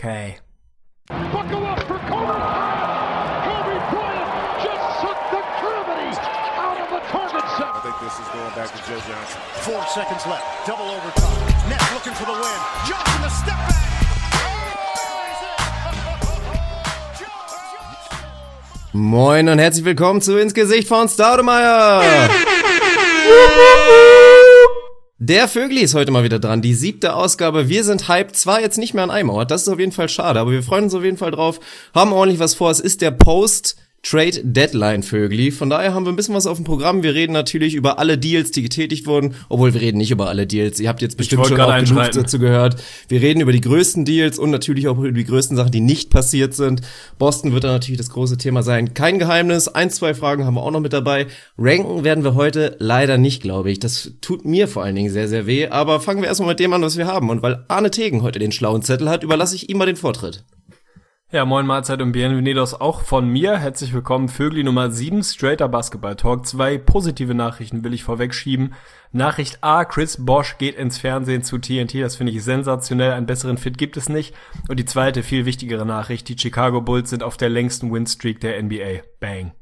Okay. Buckle up for Kobe Bryant. Kobe Bryant just took the gravity out of the target set. I think this is going back to Joe Johnson. 4 seconds left. Double overtime. Nets looking for the win. Johnson, a step back. Moin und herzlich willkommen zu Ins Gesicht von Staudemeyer. Der Vögli ist heute mal wieder dran, die 7. Ausgabe. Wir sind hyped, zwar jetzt nicht mehr an einem Ort, das ist auf jeden Fall schade, aber wir freuen uns auf jeden Fall drauf, haben ordentlich was vor. Es ist der Post-Trade-Deadline-Vögli, von daher haben wir ein bisschen was auf dem Programm. Wir reden natürlich über alle Deals, die getätigt wurden, obwohl wir reden nicht über alle Deals. Ihr habt jetzt bestimmt schon auch genug dazu gehört. Wir reden über die größten Deals und natürlich auch über die größten Sachen, die nicht passiert sind. Boston wird da natürlich das große Thema sein. Kein Geheimnis, 1, 2 Fragen haben wir auch noch mit dabei. Ranken werden wir heute leider nicht, glaube ich. Das tut mir vor allen Dingen sehr, sehr weh. Aber fangen wir erstmal mit dem an, was wir haben. Und weil Arne Tegen heute den schlauen Zettel hat, überlasse ich ihm mal den Vortritt. Ja, moin Mahlzeit und bienvenidos auch von mir. Herzlich willkommen, Vögli Nummer 7, Straighter Basketball Talk. 2 positive Nachrichten will ich vorwegschieben. Nachricht A, Chris Bosh geht ins Fernsehen zu TNT. Das finde ich sensationell. Einen besseren Fit gibt es nicht. Und die zweite, viel wichtigere Nachricht, die Chicago Bulls sind auf der längsten Winstreak der NBA. Bang.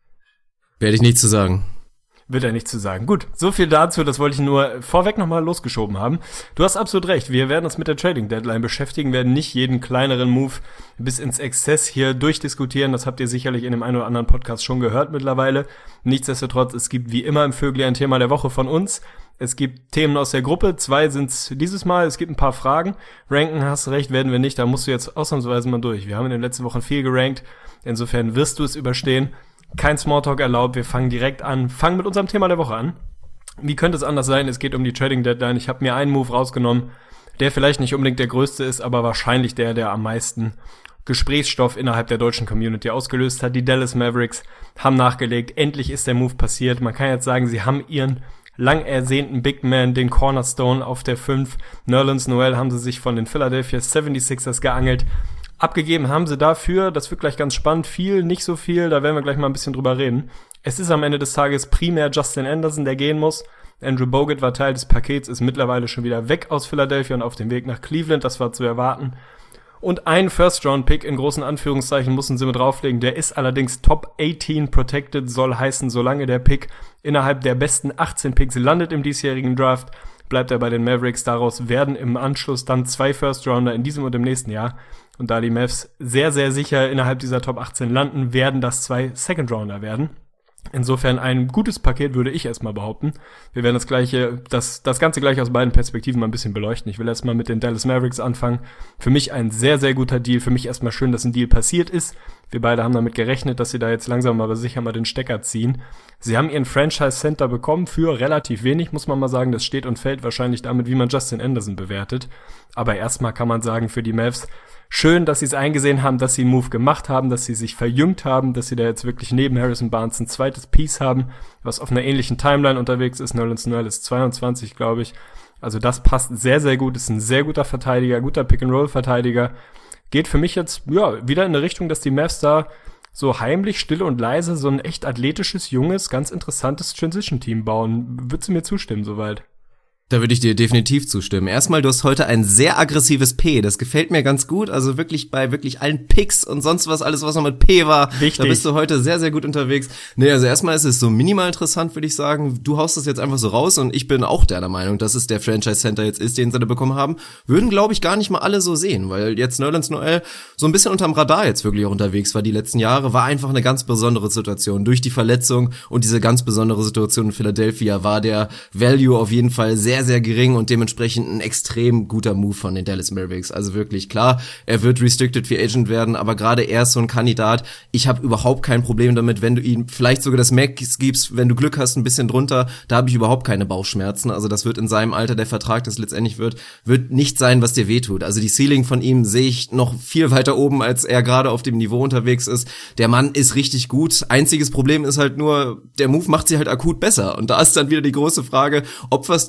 Werde ich nichts zu sagen. Wird er nichts zu sagen. Gut, so viel dazu, das wollte ich nur vorweg nochmal losgeschoben haben. Du hast absolut recht, wir werden uns mit der Trading Deadline beschäftigen, werden nicht jeden kleineren Move bis ins Exzess hier durchdiskutieren, das habt ihr sicherlich in dem einen oder anderen Podcast schon gehört mittlerweile. Nichtsdestotrotz, es gibt wie immer im Vögli ein Thema der Woche von uns. Es gibt Themen aus der Gruppe, 2 sind's dieses Mal, es gibt ein paar Fragen. Ranken, hast recht, werden wir nicht, da musst du jetzt ausnahmsweise mal durch. Wir haben in den letzten Wochen viel gerankt, insofern wirst du es überstehen. Kein Smalltalk erlaubt, wir fangen direkt an. Fangen mit unserem Thema der Woche an. Wie könnte es anders sein? Es geht um die Trading Deadline. Ich habe mir einen Move rausgenommen, der vielleicht nicht unbedingt der größte ist, aber wahrscheinlich der am meisten Gesprächsstoff innerhalb der deutschen Community ausgelöst hat. Die Dallas Mavericks haben nachgelegt. Endlich ist der Move passiert. Man kann jetzt sagen, sie haben ihren lang ersehnten Big Man, den Cornerstone auf der 5. Nerlens Noel haben sie sich von den Philadelphia 76ers geangelt. Abgegeben haben sie dafür, das wird gleich ganz spannend, viel, nicht so viel, da werden wir gleich mal ein bisschen drüber reden. Es ist am Ende des Tages primär Justin Anderson, der gehen muss. Andrew Bogut war Teil des Pakets, ist mittlerweile schon wieder weg aus Philadelphia und auf dem Weg nach Cleveland, das war zu erwarten. Und ein First-Round-Pick in großen Anführungszeichen mussten sie mit drauflegen, der ist allerdings Top 18 protected, soll heißen, solange der Pick innerhalb der besten 18 Picks landet im diesjährigen Draft, bleibt er bei den Mavericks. Daraus werden im Anschluss dann 2 First-Rounder in diesem und im nächsten Jahr. Und da die Mavs sehr, sehr sicher innerhalb dieser Top 18 landen, werden das 2 Second-Rounder werden. Insofern ein gutes Paket, würde ich erstmal behaupten. Wir werden das Ganze gleich aus beiden Perspektiven mal ein bisschen beleuchten. Ich will erstmal mit den Dallas Mavericks anfangen. Für mich ein sehr, sehr guter Deal. Für mich erstmal schön, dass ein Deal passiert ist. Wir beide haben damit gerechnet, dass sie da jetzt langsam aber sicher mal den Stecker ziehen. Sie haben ihren Franchise Center bekommen für relativ wenig, muss man mal sagen. Das steht und fällt wahrscheinlich damit, wie man Justin Anderson bewertet. Aber erstmal kann man sagen, für die Mavs schön, dass sie es eingesehen haben, dass sie einen Move gemacht haben, dass sie sich verjüngt haben, dass sie da jetzt wirklich neben Harrison Barnes ein zweites Piece haben, was auf einer ähnlichen Timeline unterwegs ist. Nerlens Noel ist 22, glaube ich. Also das passt sehr, sehr gut. Ist ein sehr guter Verteidiger, guter Pick-and-Roll-Verteidiger. Geht für mich jetzt wieder in eine Richtung, dass die Mavs da so heimlich, still und leise so ein echt athletisches, junges, ganz interessantes Transition-Team bauen. Würdest du mir zustimmen soweit? Da würde ich dir definitiv zustimmen. Erstmal, du hast heute ein sehr aggressives P. Das gefällt mir ganz gut. Also wirklich bei wirklich allen Picks und sonst was, alles was noch mit P war. Richtig. Da bist du heute sehr, sehr gut unterwegs. Nee, also erstmal ist es so minimal interessant, würde ich sagen. Du haust das jetzt einfach so raus und ich bin auch der Meinung, dass es der Franchise Center jetzt ist, den sie da bekommen haben. Würden, glaube ich, gar nicht mal alle so sehen, weil jetzt Nerlens Noel so ein bisschen unterm Radar jetzt wirklich auch unterwegs war die letzten Jahre. War einfach eine ganz besondere Situation. Durch die Verletzung und diese ganz besondere Situation in Philadelphia war der Value auf jeden Fall sehr, sehr gering und dementsprechend ein extrem guter Move von den Dallas Mavericks. Also wirklich klar, er wird Restricted Free Agent werden, aber gerade er ist so ein Kandidat. Ich habe überhaupt kein Problem damit, wenn du ihm vielleicht sogar das Max gibst, wenn du Glück hast, ein bisschen drunter, da habe ich überhaupt keine Bauchschmerzen. Also das wird in seinem Alter, der Vertrag, das letztendlich wird nicht sein, was dir wehtut. Also die Ceiling von ihm sehe ich noch viel weiter oben, als er gerade auf dem Niveau unterwegs ist. Der Mann ist richtig gut. Einziges Problem ist halt nur, der Move macht sie halt akut besser. Und da ist dann wieder die große Frage, opferst du jetzt mit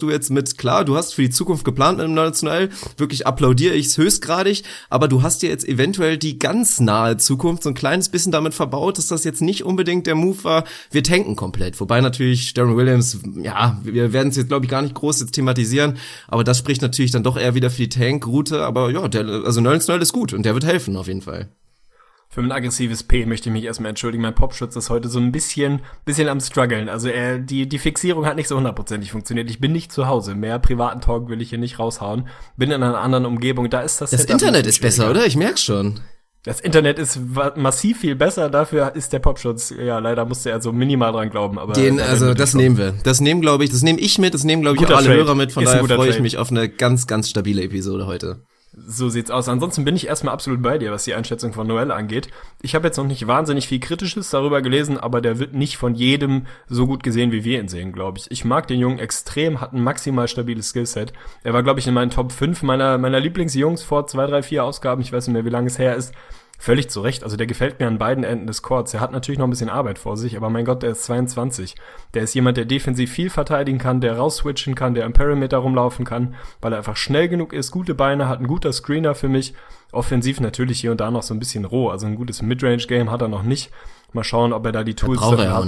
mit, klar, du hast für die Zukunft geplant mit dem Neuland, wirklich applaudiere ich's höchstgradig, aber du hast dir jetzt eventuell die ganz nahe Zukunft so ein kleines bisschen damit verbaut, dass das jetzt nicht unbedingt der Move war, wir tanken komplett. Wobei natürlich Deron Williams, ja, wir werden es jetzt, glaube ich, gar nicht groß jetzt thematisieren, aber das spricht natürlich dann doch eher wieder für die Tank-Route, aber ja, also Nerlens Noel ist gut und der wird helfen auf jeden Fall. Für ein aggressives P möchte ich mich erstmal entschuldigen. Mein Popschutz ist heute so ein bisschen am struggeln. Also die Fixierung hat nicht so 100% funktioniert. Ich bin nicht zu Hause. Mehr privaten Talk will ich hier nicht raushauen. Bin in einer anderen Umgebung. Da ist das Internet ist besser, oder? Ich merk's schon. Das Internet ist massiv viel besser. Dafür ist der Popschutz, ja, leider musste er so minimal dran glauben. Aber das nehmen wir. Das nehme ich mit. Das nehmen, glaube ich, auch alle Hörer mit. Von daher freue ich mich auf eine ganz, ganz stabile Episode heute. So sieht's aus. Ansonsten bin ich erstmal absolut bei dir, was die Einschätzung von Noel angeht. Ich habe jetzt noch nicht wahnsinnig viel Kritisches darüber gelesen, aber der wird nicht von jedem so gut gesehen, wie wir ihn sehen, glaube ich. Ich mag den Jungen extrem, hat ein maximal stabiles Skillset. Er war, glaube ich, in meinen Top 5 meiner Lieblingsjungs vor 2, 3, 4 Ausgaben. Ich weiß nicht mehr, wie lange es her ist. Völlig zu Recht. Also der gefällt mir an beiden Enden des Courts. Er hat natürlich noch ein bisschen Arbeit vor sich, aber mein Gott, der ist 22. Der ist jemand, der defensiv viel verteidigen kann, der rausswitchen kann, der im Perimeter rumlaufen kann, weil er einfach schnell genug ist, gute Beine hat, ein guter Screener für mich. Offensiv natürlich hier und da noch so ein bisschen roh. Also ein gutes Midrange-Game hat er noch nicht. Mal schauen, ob er da die Tools dafür hat,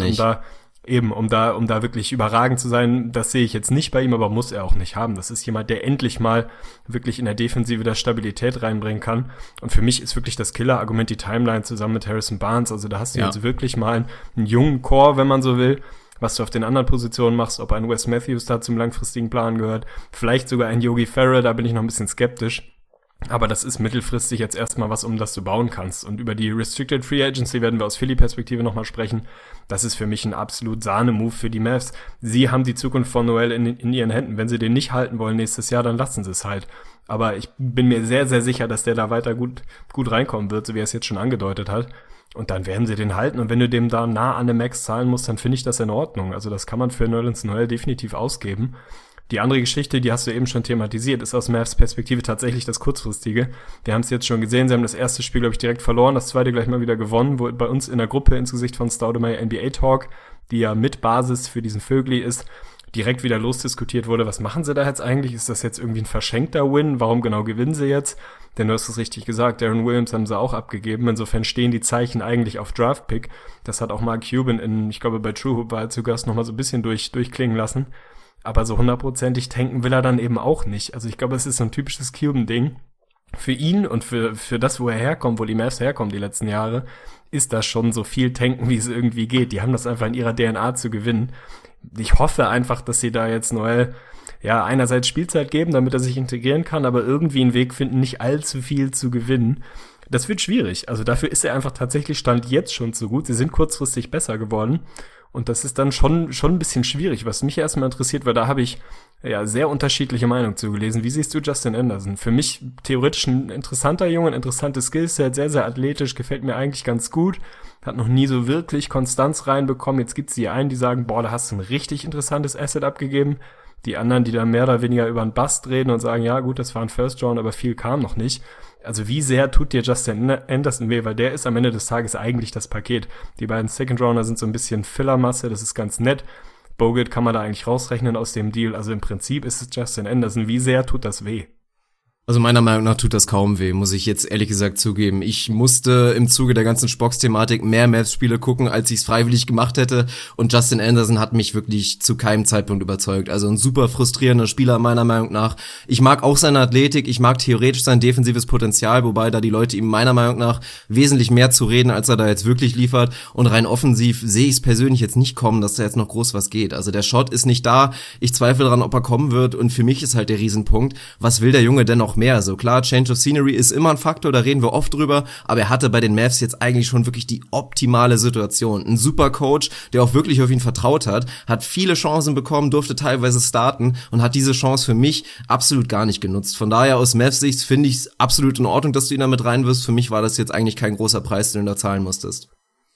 um da wirklich überragend zu sein. Das sehe ich jetzt nicht bei ihm, aber muss er auch nicht haben. Das ist jemand, der endlich mal wirklich in der Defensive da Stabilität reinbringen kann. Und für mich ist wirklich das Killer-Argument die Timeline zusammen mit Harrison Barnes. Also da hast du jetzt wirklich mal einen jungen Core, wenn man so will, was du auf den anderen Positionen machst, ob ein Wes Matthews da zum langfristigen Plan gehört, vielleicht sogar ein Yogi Ferrell, da bin ich noch ein bisschen skeptisch. Aber das ist mittelfristig jetzt erstmal was, um das du bauen kannst. Und über die Restricted Free Agency werden wir aus Philly-Perspektive nochmal sprechen. Das ist für mich ein absolut Sahne-Move für die Mavs. Sie haben die Zukunft von Noel in ihren Händen. Wenn sie den nicht halten wollen nächstes Jahr, dann lassen sie es halt. Aber ich bin mir sehr, sehr sicher, dass der da weiter gut reinkommen wird, so wie er es jetzt schon angedeutet hat. Und dann werden sie den halten. Und wenn du dem da nah an der Max zahlen musst, dann finde ich das in Ordnung. Also das kann man für Nerlens Noel definitiv ausgeben. Die andere Geschichte, die hast du eben schon thematisiert, ist aus Mavs Perspektive tatsächlich das Kurzfristige. Wir haben es jetzt schon gesehen, sie haben das erste Spiel, glaube ich, direkt verloren, das zweite gleich mal wieder gewonnen, wo bei uns in der Gruppe ins Gesicht von Staudemeyer NBA Talk, die ja mit Basis für diesen Vögli ist, direkt wieder losdiskutiert wurde. Was machen sie da jetzt eigentlich? Ist das jetzt irgendwie ein verschenkter Win? Warum genau gewinnen sie jetzt? Denn du hast es richtig gesagt, Deron Williams haben sie auch abgegeben. Insofern stehen die Zeichen eigentlich auf Draft-Pick. Das hat auch Mark Cuban ich glaube bei True Hoop war er zu Gast, nochmal so ein bisschen durchklingen lassen. Aber so 100%ig tanken will er dann eben auch nicht. Also ich glaube, es ist so ein typisches Cuban-Ding. Für ihn und für das, wo er herkommt, wo die Mavs herkommen die letzten Jahre, ist das schon so viel tanken, wie es irgendwie geht. Die haben das einfach in ihrer DNA zu gewinnen. Ich hoffe einfach, dass sie da jetzt Noel einerseits Spielzeit geben, damit er sich integrieren kann, aber irgendwie einen Weg finden, nicht allzu viel zu gewinnen. Das wird schwierig. Also dafür ist er einfach tatsächlich Stand jetzt schon zu gut. Sie sind kurzfristig besser geworden. Und das ist dann schon ein bisschen schwierig. Was mich erstmal interessiert, weil da habe ich sehr unterschiedliche Meinungen zugelesen. Wie siehst du Justin Anderson? Für mich theoretisch ein interessanter Junge, ein interessantes Skillset, sehr, sehr athletisch, gefällt mir eigentlich ganz gut. Hat noch nie so wirklich Konstanz reinbekommen. Jetzt gibt's die einen, die sagen, da hast du ein richtig interessantes Asset abgegeben. Die anderen, die dann mehr oder weniger über einen Bust reden und sagen, ja gut, das war ein First Round, aber viel kam noch nicht. Also wie sehr tut dir Justin Anderson weh, weil der ist am Ende des Tages eigentlich das Paket. Die beiden Second Rounder sind so ein bisschen Fillermasse, das ist ganz nett. Bogut kann man da eigentlich rausrechnen aus dem Deal. Also im Prinzip ist es Justin Anderson. Wie sehr tut das weh? Also meiner Meinung nach tut das kaum weh, muss ich jetzt ehrlich gesagt zugeben. Ich musste im Zuge der ganzen Spox-Thematik mehr Mavs-Spiele gucken, als ich es freiwillig gemacht hätte. Und Justin Anderson hat mich wirklich zu keinem Zeitpunkt überzeugt. Also ein super frustrierender Spieler meiner Meinung nach. Ich mag auch seine Athletik, ich mag theoretisch sein defensives Potenzial, wobei da die Leute ihm meiner Meinung nach wesentlich mehr zu reden, als er da jetzt wirklich liefert. Und rein offensiv sehe ich es persönlich jetzt nicht kommen, dass da jetzt noch groß was geht. Also der Shot ist nicht da. Ich zweifle daran, ob er kommen wird. Und für mich ist halt der Riesenpunkt, was will der Junge denn noch mehr? So klar, Change of Scenery ist immer ein Faktor, da reden wir oft drüber, aber er hatte bei den Mavs jetzt eigentlich schon wirklich die optimale Situation. Ein super Coach, der auch wirklich auf ihn vertraut hat viele Chancen bekommen, durfte teilweise starten und hat diese Chance für mich absolut gar nicht genutzt. Von daher aus Mavs Sicht finde ich es absolut in Ordnung, dass du ihn da mit reinwirfst. Für mich war das jetzt eigentlich kein großer Preis, den du da zahlen musstest.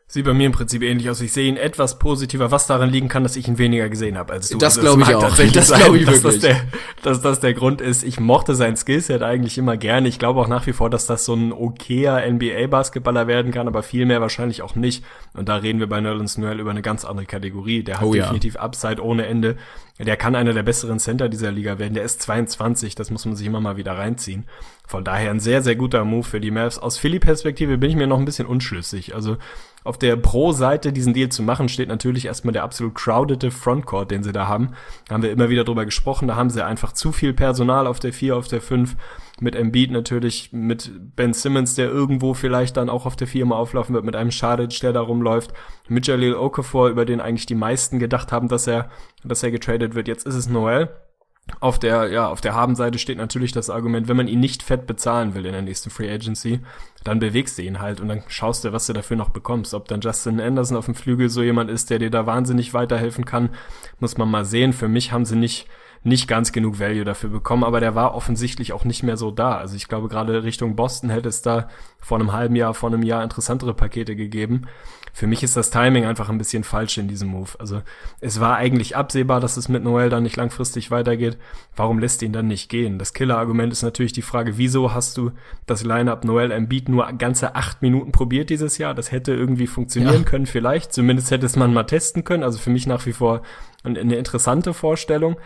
Sieht bei mir im Prinzip ähnlich aus. Ich sehe ihn etwas positiver, was daran liegen kann, dass ich ihn weniger gesehen habe als du. Das glaube ich auch. Das glaube ich wirklich. Dass das der Grund ist. Ich mochte sein Skillset eigentlich immer gerne. Ich glaube auch nach wie vor, dass das so ein okayer NBA-Basketballer werden kann, aber viel mehr wahrscheinlich auch nicht. Und da reden wir bei Nerlens Noel über eine ganz andere Kategorie. Der hat definitiv Upside ohne Ende. Der kann einer der besseren Center dieser Liga werden. Der ist 22, das muss man sich immer mal wieder reinziehen. Von daher ein sehr, sehr guter Move für die Mavs. Aus Philly-Perspektive bin ich mir noch ein bisschen unschlüssig. Also auf der Pro-Seite diesen Deal zu machen, steht natürlich erstmal der absolut crowdete Frontcourt, den sie da haben. Da haben wir immer wieder drüber gesprochen. Da haben sie einfach zu viel Personal auf der 4, auf der 5. Mit Embiid natürlich, mit Ben Simmons, der irgendwo vielleicht dann auch auf der 4 mal auflaufen wird, mit einem Šarić, der da rumläuft, mit Jahlil Okafor, über den eigentlich die meisten gedacht haben, dass er getradet wird. Jetzt ist es Noel. Auf der Habenseite steht natürlich das Argument, wenn man ihn nicht fett bezahlen will in der nächsten Free Agency, dann bewegst du ihn halt und dann schaust du, was du dafür noch bekommst. Ob dann Justin Anderson auf dem Flügel so jemand ist, der dir da wahnsinnig weiterhelfen kann, muss man mal sehen. Für mich haben sie nicht ganz genug Value dafür bekommen, aber der war offensichtlich auch nicht mehr so da. Also ich glaube, gerade Richtung Boston hätte es da vor einem Jahr interessantere Pakete gegeben. Für mich ist das Timing einfach ein bisschen falsch in diesem Move. Also es war eigentlich absehbar, dass es mit Noel dann nicht langfristig weitergeht. Warum lässt ihn dann nicht gehen? Das Killer-Argument ist natürlich die Frage, wieso hast du das Line-Up Noel Embiid nur ganze 8 Minuten probiert dieses Jahr? Das hätte irgendwie funktionieren können vielleicht. Zumindest hätte es man mal testen können. Also für mich nach wie vor eine interessante Vorstellung.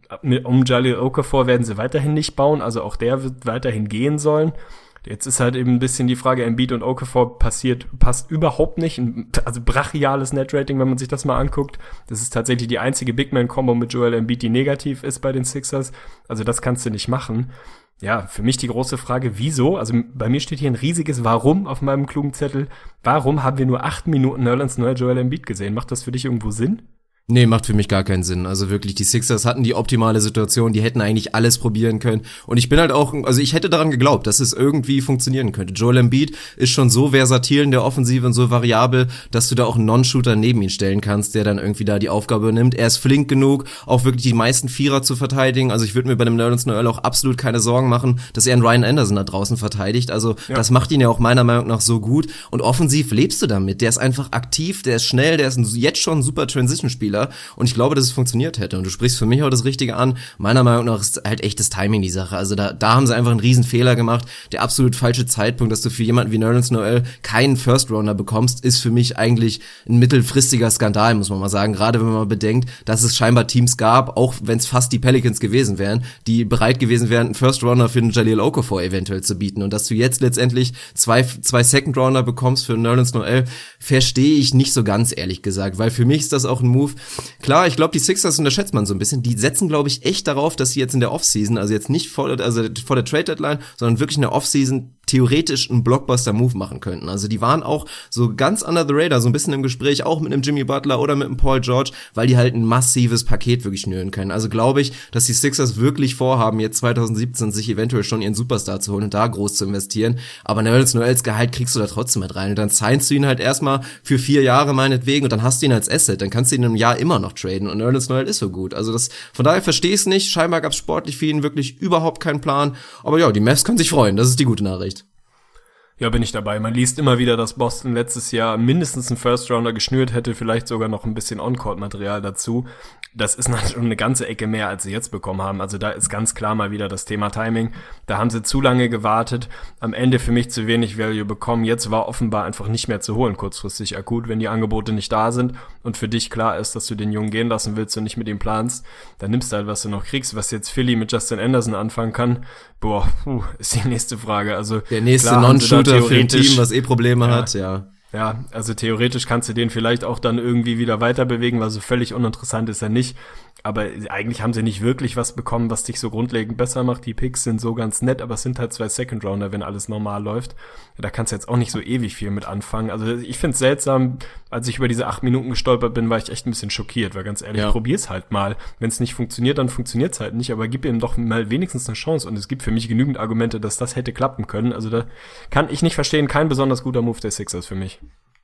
Um Jahlil Okafor werden sie weiterhin nicht bauen. Also auch der wird weiterhin gehen sollen. Jetzt ist halt eben ein bisschen die Frage, Embiid und Okafor passt überhaupt nicht. Also brachiales Netrating, wenn man sich das mal anguckt. Das ist tatsächlich die einzige Big-Man-Combo mit Joel Embiid, die negativ ist bei den Sixers. Also das kannst du nicht machen. Ja, für mich die große Frage, wieso? Also bei mir steht hier ein riesiges Warum auf meinem klugen Zettel. Warum haben wir nur 8 Minuten Nerlens Noel Joel Embiid gesehen? Macht das für dich irgendwo Sinn? Nee, macht für mich gar keinen Sinn. Also wirklich, die Sixers hatten die optimale Situation, die hätten eigentlich alles probieren können. Und ich bin halt auch, also ich hätte daran geglaubt, dass es irgendwie funktionieren könnte. Joel Embiid ist schon so versatil in der Offensive und so variabel, dass du da auch einen Non-Shooter neben ihn stellen kannst, der dann irgendwie da die Aufgabe nimmt. Er ist flink genug, auch wirklich die meisten Vierer zu verteidigen. Also ich würde mir bei dem Nerlens Noel auch absolut keine Sorgen machen, dass er einen Ryan Anderson da draußen verteidigt. Also das macht ihn ja auch meiner Meinung nach so gut. Und offensiv lebst du damit. Der ist einfach aktiv, der ist schnell, der ist jetzt schon ein super Transition-Spieler. Und ich glaube, dass es funktioniert hätte. Und du sprichst für mich auch das Richtige an. Meiner Meinung nach ist halt echt das Timing die Sache. Also da haben sie einfach einen riesen Fehler gemacht. Der absolut falsche Zeitpunkt, dass du für jemanden wie Nerlens Noel keinen First-Rounder bekommst, ist für mich eigentlich ein mittelfristiger Skandal, muss man mal sagen. Gerade wenn man mal bedenkt, dass es scheinbar Teams gab, auch wenn es fast die Pelicans gewesen wären, die bereit gewesen wären, einen First-Rounder für den Jahlil Okafor eventuell zu bieten. Und dass du jetzt letztendlich zwei Second-Rounder bekommst für Nerlens Noel, verstehe ich nicht so ganz, ehrlich gesagt. Weil für mich ist das auch ein Move. Klar, ich glaube, die Sixers unterschätzt man so ein bisschen. Die setzen, glaube ich, echt darauf, dass sie jetzt in der Offseason, also jetzt nicht vor der Trade-Deadline, sondern wirklich in der Offseason theoretisch einen Blockbuster-Move machen könnten. Also die waren auch so ganz under the radar, so ein bisschen im Gespräch, auch mit einem Jimmy Butler oder mit einem Paul George, weil die halt ein massives Paket wirklich schnüren können. Also glaube ich, dass die Sixers wirklich vorhaben, jetzt 2017 sich eventuell schon ihren Superstar zu holen und da groß zu investieren. Aber Nerlens Noels Gehalt kriegst du da trotzdem mit rein. Und dann signst du ihn halt erstmal für 4 Jahre meinetwegen und dann hast du ihn als Asset. Dann kannst du ihn im Jahr immer noch traden und Nerlens Noel ist so gut. Also von daher verstehe ich es nicht. Scheinbar gab es sportlich für ihn wirklich überhaupt keinen Plan. Aber ja, die Mavs können sich freuen. Das ist die gute Nachricht. Ja, bin ich dabei. Man liest immer wieder, dass Boston letztes Jahr mindestens einen First-Rounder geschnürt hätte, vielleicht sogar noch ein bisschen On-Court-Material dazu. Das ist natürlich schon eine ganze Ecke mehr, als sie jetzt bekommen haben. Also da ist ganz klar mal wieder das Thema Timing. Da haben sie zu lange gewartet, am Ende für mich zu wenig Value bekommen. Jetzt war offenbar einfach nicht mehr zu holen, kurzfristig akut, wenn die Angebote nicht da sind und für dich klar ist, dass du den Jungen gehen lassen willst und nicht mit ihm planst, dann nimmst du halt, was du noch kriegst. Was jetzt Philly mit Justin Anderson anfangen kann, ist die nächste Frage. Also der nächste Non-Shooter für ein Team, was Probleme hat, ja. Ja, also theoretisch kannst du den vielleicht auch dann irgendwie wieder weiter bewegen, weil so völlig uninteressant ist er nicht. Aber eigentlich haben sie nicht wirklich was bekommen, was dich so grundlegend besser macht. Die Picks sind so ganz nett, aber es sind halt 2 Second-Rounder, wenn alles normal läuft. Da kannst du jetzt auch nicht so ewig viel mit anfangen. Also ich finde es seltsam, als ich über diese 8 Minuten gestolpert bin, war ich echt ein bisschen schockiert, weil ganz ehrlich, probier's halt mal. Wenn es nicht funktioniert, dann funktioniert's halt nicht, aber gib ihm doch mal wenigstens eine Chance. Und es gibt für mich genügend Argumente, dass das hätte klappen können. Also da kann ich nicht verstehen, kein besonders guter Move der Sixers für mich.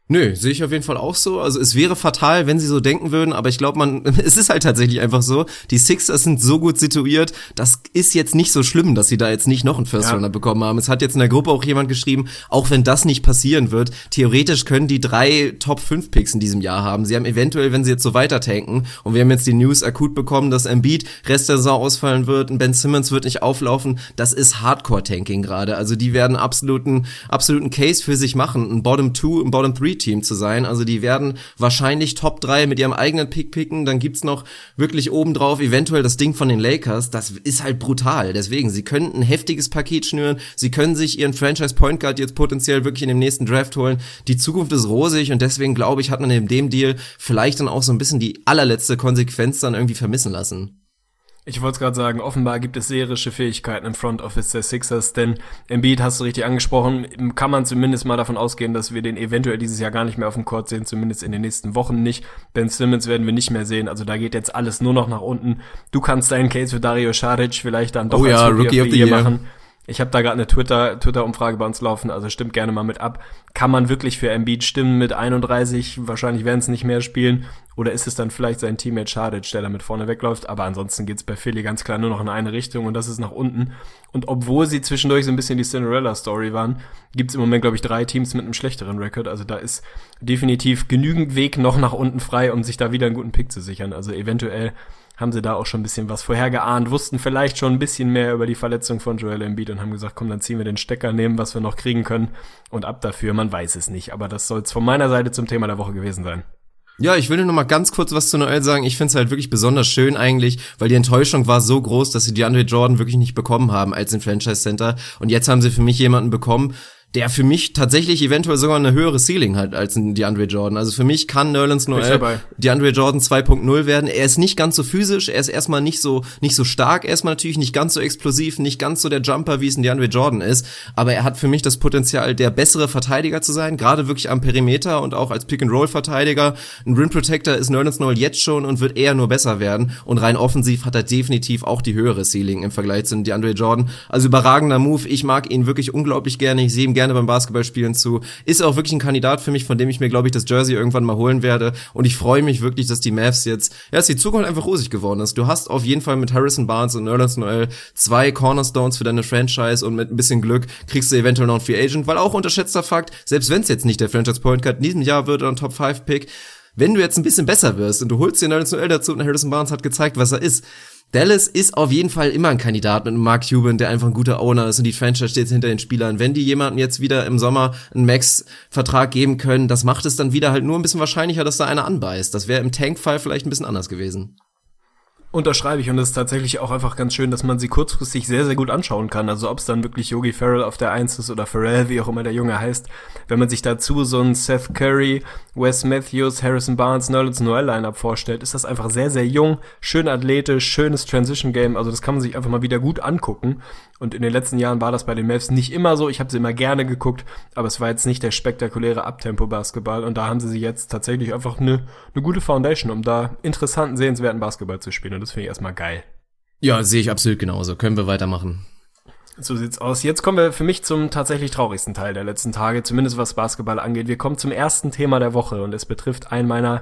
Nö, sehe ich auf jeden Fall auch so. Also es wäre fatal, wenn sie so denken würden, aber ich glaube, es ist halt tatsächlich einfach so, die Sixers sind so gut situiert, das ist jetzt nicht so schlimm, dass sie da jetzt nicht noch einen First-Runner bekommen haben. Es hat jetzt in der Gruppe auch jemand geschrieben, auch wenn das nicht passieren wird, theoretisch können die 3 Top-5-Picks in diesem Jahr haben. Sie haben eventuell, wenn sie jetzt so weiter tanken, und wir haben jetzt die News akut bekommen, dass Embiid Rest der Saison ausfallen wird und Ben Simmons wird nicht auflaufen, das ist Hardcore-Tanking gerade. Also die werden absoluten Case für sich machen, ein Bottom-2, ein Bottom-3 Team zu sein. Also die werden wahrscheinlich Top 3 mit ihrem eigenen Pick picken. Dann gibt's noch wirklich obendrauf eventuell das Ding von den Lakers. Das ist halt brutal. Deswegen, sie können ein heftiges Paket schnüren. Sie können sich ihren Franchise-Point Guard jetzt potenziell wirklich in dem nächsten Draft holen. Die Zukunft ist rosig und deswegen glaube ich, hat man in dem Deal vielleicht dann auch so ein bisschen die allerletzte Konsequenz dann irgendwie vermissen lassen. Ich wollte es gerade sagen, offenbar gibt es seherische Fähigkeiten im Front Office der Sixers, denn Embiid, hast du richtig angesprochen, kann man zumindest mal davon ausgehen, dass wir den eventuell dieses Jahr gar nicht mehr auf dem Court sehen, zumindest in den nächsten Wochen nicht. Ben Simmons werden wir nicht mehr sehen, also da geht jetzt alles nur noch nach unten. Du kannst deinen Case für Dario Saric vielleicht dann doch Rookie of the Year machen. Ich habe da gerade eine Twitter-Umfrage bei uns laufen, also stimmt gerne mal mit ab. Kann man wirklich für Embiid stimmen mit 31? Wahrscheinlich werden es nicht mehr spielen. Oder ist es dann vielleicht sein Teammate Šarić, der damit vorne wegläuft? Aber ansonsten geht's bei Philly ganz klar nur noch in eine Richtung und das ist nach unten. Und obwohl sie zwischendurch so ein bisschen die Cinderella-Story waren, gibt's im Moment, glaube ich, 3 Teams mit einem schlechteren Rekord. Also da ist definitiv genügend Weg noch nach unten frei, um sich da wieder einen guten Pick zu sichern. Also eventuell haben sie da auch schon ein bisschen was vorher geahnt, wussten vielleicht schon ein bisschen mehr über die Verletzung von Joel Embiid und haben gesagt, komm, dann ziehen wir den Stecker, nehmen, was wir noch kriegen können und ab dafür, man weiß es nicht. Aber das soll es von meiner Seite zum Thema der Woche gewesen sein. Ja, ich will nur noch mal ganz kurz was zu Noel sagen. Ich finde es halt wirklich besonders schön eigentlich, weil die Enttäuschung war so groß, dass sie DeAndre Jordan wirklich nicht bekommen haben als den Franchise Center. Und jetzt haben sie für mich jemanden bekommen, der für mich tatsächlich eventuell sogar eine höhere Ceiling hat als ein DeAndre Jordan. Also für mich kann Nerlens Noel DeAndre Jordan 2.0 werden. Er ist nicht ganz so physisch, er ist erstmal nicht so stark, erstmal natürlich nicht ganz so explosiv, nicht ganz so der Jumper, wie es ein DeAndre Jordan ist, aber er hat für mich das Potenzial, der bessere Verteidiger zu sein, gerade wirklich am Perimeter und auch als Pick-and-Roll-Verteidiger. Ein Rim Protector ist Nerlens Noel jetzt schon und wird eher nur besser werden und rein offensiv hat er definitiv auch die höhere Ceiling im Vergleich zu DeAndre Jordan. Also überragender Move, ich mag ihn wirklich unglaublich gerne, ich sehe ihm gerne beim Basketballspielen zu, ist auch wirklich ein Kandidat für mich, von dem ich mir, glaube ich, das Jersey irgendwann mal holen werde und ich freue mich wirklich, dass die Mavs jetzt, dass die Zukunft einfach rosig geworden ist. Du hast auf jeden Fall mit Harrison Barnes und Nerlens Noel 2 Cornerstones für deine Franchise und mit ein bisschen Glück kriegst du eventuell noch einen Free Agent, weil auch unterschätzter Fakt, selbst wenn es jetzt nicht der Franchise Point Guard in diesem Jahr wird oder ein Top 5 Pick, wenn du jetzt ein bisschen besser wirst und du holst dir Nerlens Noel dazu und Harrison Barnes hat gezeigt, was er ist, Dallas ist auf jeden Fall immer ein Kandidat mit einem Mark Cuban, der einfach ein guter Owner ist und die Franchise steht hinter den Spielern. Wenn die jemanden jetzt wieder im Sommer einen Max-Vertrag geben können, das macht es dann wieder halt nur ein bisschen wahrscheinlicher, dass da einer anbeißt. Das wäre im Tank-Fall vielleicht ein bisschen anders gewesen. Unterschreibe ich und es ist tatsächlich auch einfach ganz schön, dass man sie kurzfristig sehr, sehr gut anschauen kann. Also ob es dann wirklich Yogi Ferrell auf der 1 ist oder Ferrell, wie auch immer der Junge heißt. Wenn man sich dazu so einen Seth Curry, Wes Matthews, Harrison Barnes, Nerlens Noel Lineup vorstellt, ist das einfach sehr, sehr jung, schön athletisch, schönes Transition-Game. Also das kann man sich einfach mal wieder gut angucken. Und in den letzten Jahren war das bei den Mavs nicht immer so. Ich habe sie immer gerne geguckt, aber es war jetzt nicht der spektakuläre Uptempo-Basketball. Und da haben sie jetzt tatsächlich einfach eine gute Foundation, um da interessanten, sehenswerten Basketball zu spielen. Und das finde ich erstmal geil. Ja, sehe ich absolut genauso. Können wir weitermachen. So sieht's aus. Jetzt kommen wir für mich zum tatsächlich traurigsten Teil der letzten Tage, zumindest was Basketball angeht. Wir kommen zum ersten Thema der Woche und es betrifft einen meiner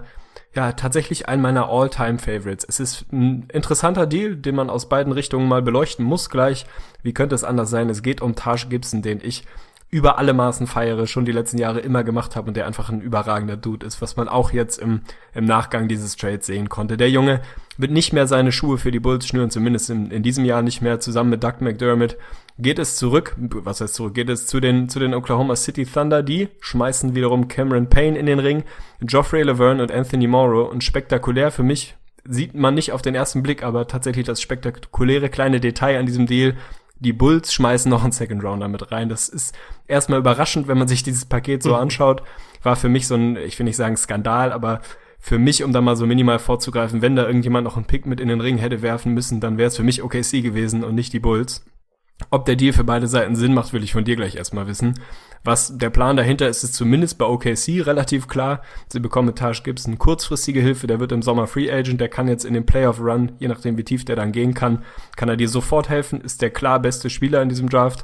All-Time-Favorites. Es ist ein interessanter Deal, den man aus beiden Richtungen mal beleuchten muss gleich. Wie könnte es anders sein? Es geht um Taj Gibson, den ich über alle Maßen feiere, schon die letzten Jahre immer gemacht habe und der einfach ein überragender Dude ist, was man auch jetzt im Nachgang dieses Trades sehen konnte. Der Junge wird nicht mehr seine Schuhe für die Bulls schnüren, zumindest in diesem Jahr nicht mehr. Zusammen mit Doug McDermott geht es zu den Oklahoma City Thunder, die schmeißen wiederum Cameron Payne in den Ring, Joffrey Laverne und Anthony Morrow und spektakulär für mich, sieht man nicht auf den ersten Blick, aber tatsächlich das spektakuläre kleine Detail an diesem Deal, die Bulls schmeißen noch einen Second Rounder mit rein. Das ist erstmal überraschend, wenn man sich dieses Paket so anschaut. War für mich so ein, ich will nicht sagen Skandal, aber für mich, um da mal so minimal vorzugreifen, wenn da irgendjemand noch einen Pick mit in den Ring hätte werfen müssen, dann wäre es für mich OKC gewesen und nicht die Bulls. Ob der Deal für beide Seiten Sinn macht, will ich von dir gleich erstmal wissen. Was der Plan dahinter ist, ist zumindest bei OKC relativ klar. Sie bekommen mit Taj Gibson kurzfristige Hilfe, der wird im Sommer Free Agent, der kann jetzt in den Playoff-Run, je nachdem wie tief der dann gehen kann er dir sofort helfen, ist der klar beste Spieler in diesem Draft.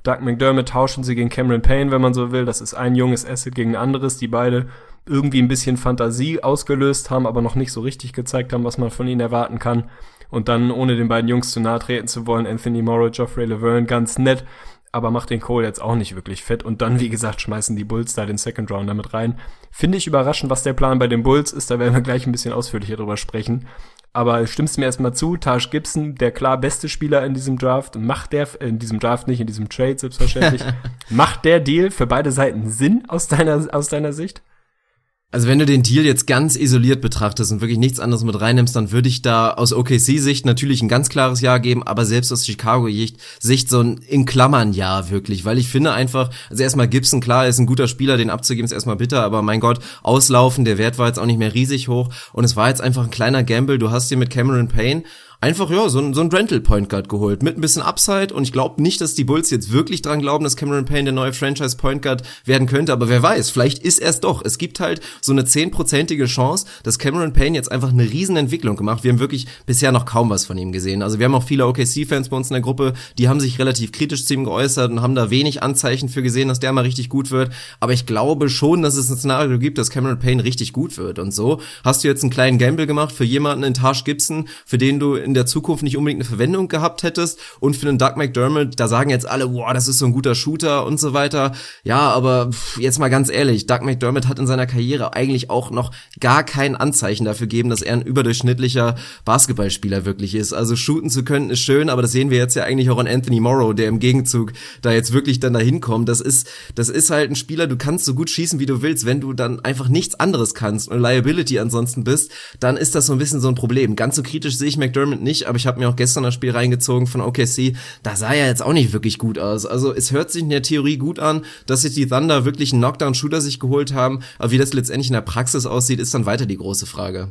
Doug McDermott tauschen sie gegen Cameron Payne, wenn man so will. Das ist ein junges Asset gegen ein anderes, die beide irgendwie ein bisschen Fantasie ausgelöst haben, aber noch nicht so richtig gezeigt haben, was man von ihnen erwarten kann. Und dann, ohne den beiden Jungs zu nahe treten zu wollen, Anthony Morrow, Joffrey Laverne, ganz nett, aber macht den Cole jetzt auch nicht wirklich fett. Und dann, wie gesagt, schmeißen die Bulls da den Second Round damit rein. Finde ich überraschend, was der Plan bei den Bulls ist. Da werden wir gleich ein bisschen ausführlicher drüber sprechen. Aber stimmst du mir erstmal zu, Taj Gibson, der klar beste Spieler in diesem Draft, in diesem Trade selbstverständlich, macht der Deal für beide Seiten Sinn aus deiner Sicht? Also wenn du den Deal jetzt ganz isoliert betrachtest und wirklich nichts anderes mit reinnimmst, dann würde ich da aus OKC-Sicht natürlich ein ganz klares Ja geben, aber selbst aus Chicago-Sicht so ein in Klammern Ja wirklich, weil ich finde einfach, also erstmal Gibson, klar, er ist ein guter Spieler, den abzugeben ist erstmal bitter, aber mein Gott, auslaufen, der Wert war jetzt auch nicht mehr riesig hoch und es war jetzt einfach ein kleiner Gamble, du hast hier mit Cameron Payne einfach, ja, so ein Rental-Point Guard geholt, mit ein bisschen Upside und ich glaube nicht, dass die Bulls jetzt wirklich dran glauben, dass Cameron Payne der neue Franchise-Point Guard werden könnte, aber wer weiß, vielleicht ist er es doch. Es gibt halt so eine 10%ige Chance, dass Cameron Payne jetzt einfach eine Riesenentwicklung gemacht. Wir haben wirklich bisher noch kaum was von ihm gesehen. Also wir haben auch viele OKC-Fans bei uns in der Gruppe, die haben sich relativ kritisch zu ihm geäußert und haben da wenig Anzeichen für gesehen, dass der mal richtig gut wird, aber ich glaube schon, dass es ein Szenario gibt, dass Cameron Payne richtig gut wird und so hast du jetzt einen kleinen Gamble gemacht für jemanden in Taj Gibson, für den du in der Zukunft nicht unbedingt eine Verwendung gehabt hättest und für einen Doug McDermott, da sagen jetzt alle, wow, das ist so ein guter Shooter und so weiter. Ja, aber jetzt mal ganz ehrlich, Doug McDermott hat in seiner Karriere eigentlich auch noch gar kein Anzeichen dafür gegeben, dass er ein überdurchschnittlicher Basketballspieler wirklich ist. Also shooten zu können ist schön, aber das sehen wir jetzt ja eigentlich auch an Anthony Morrow, der im Gegenzug da jetzt wirklich dann dahin kommt. Das ist halt ein Spieler, du kannst so gut schießen, wie du willst, wenn du dann einfach nichts anderes kannst und Liability ansonsten bist, dann ist das so ein bisschen so ein Problem. Ganz so kritisch sehe ich McDermott nicht, aber ich habe mir auch gestern das Spiel reingezogen von OKC, da sah er jetzt auch nicht wirklich gut aus. Also es hört sich in der Theorie gut an, dass sich die Thunder wirklich einen Knockdown-Shooter sich geholt haben, aber wie das letztendlich in der Praxis aussieht, ist dann weiter die große Frage.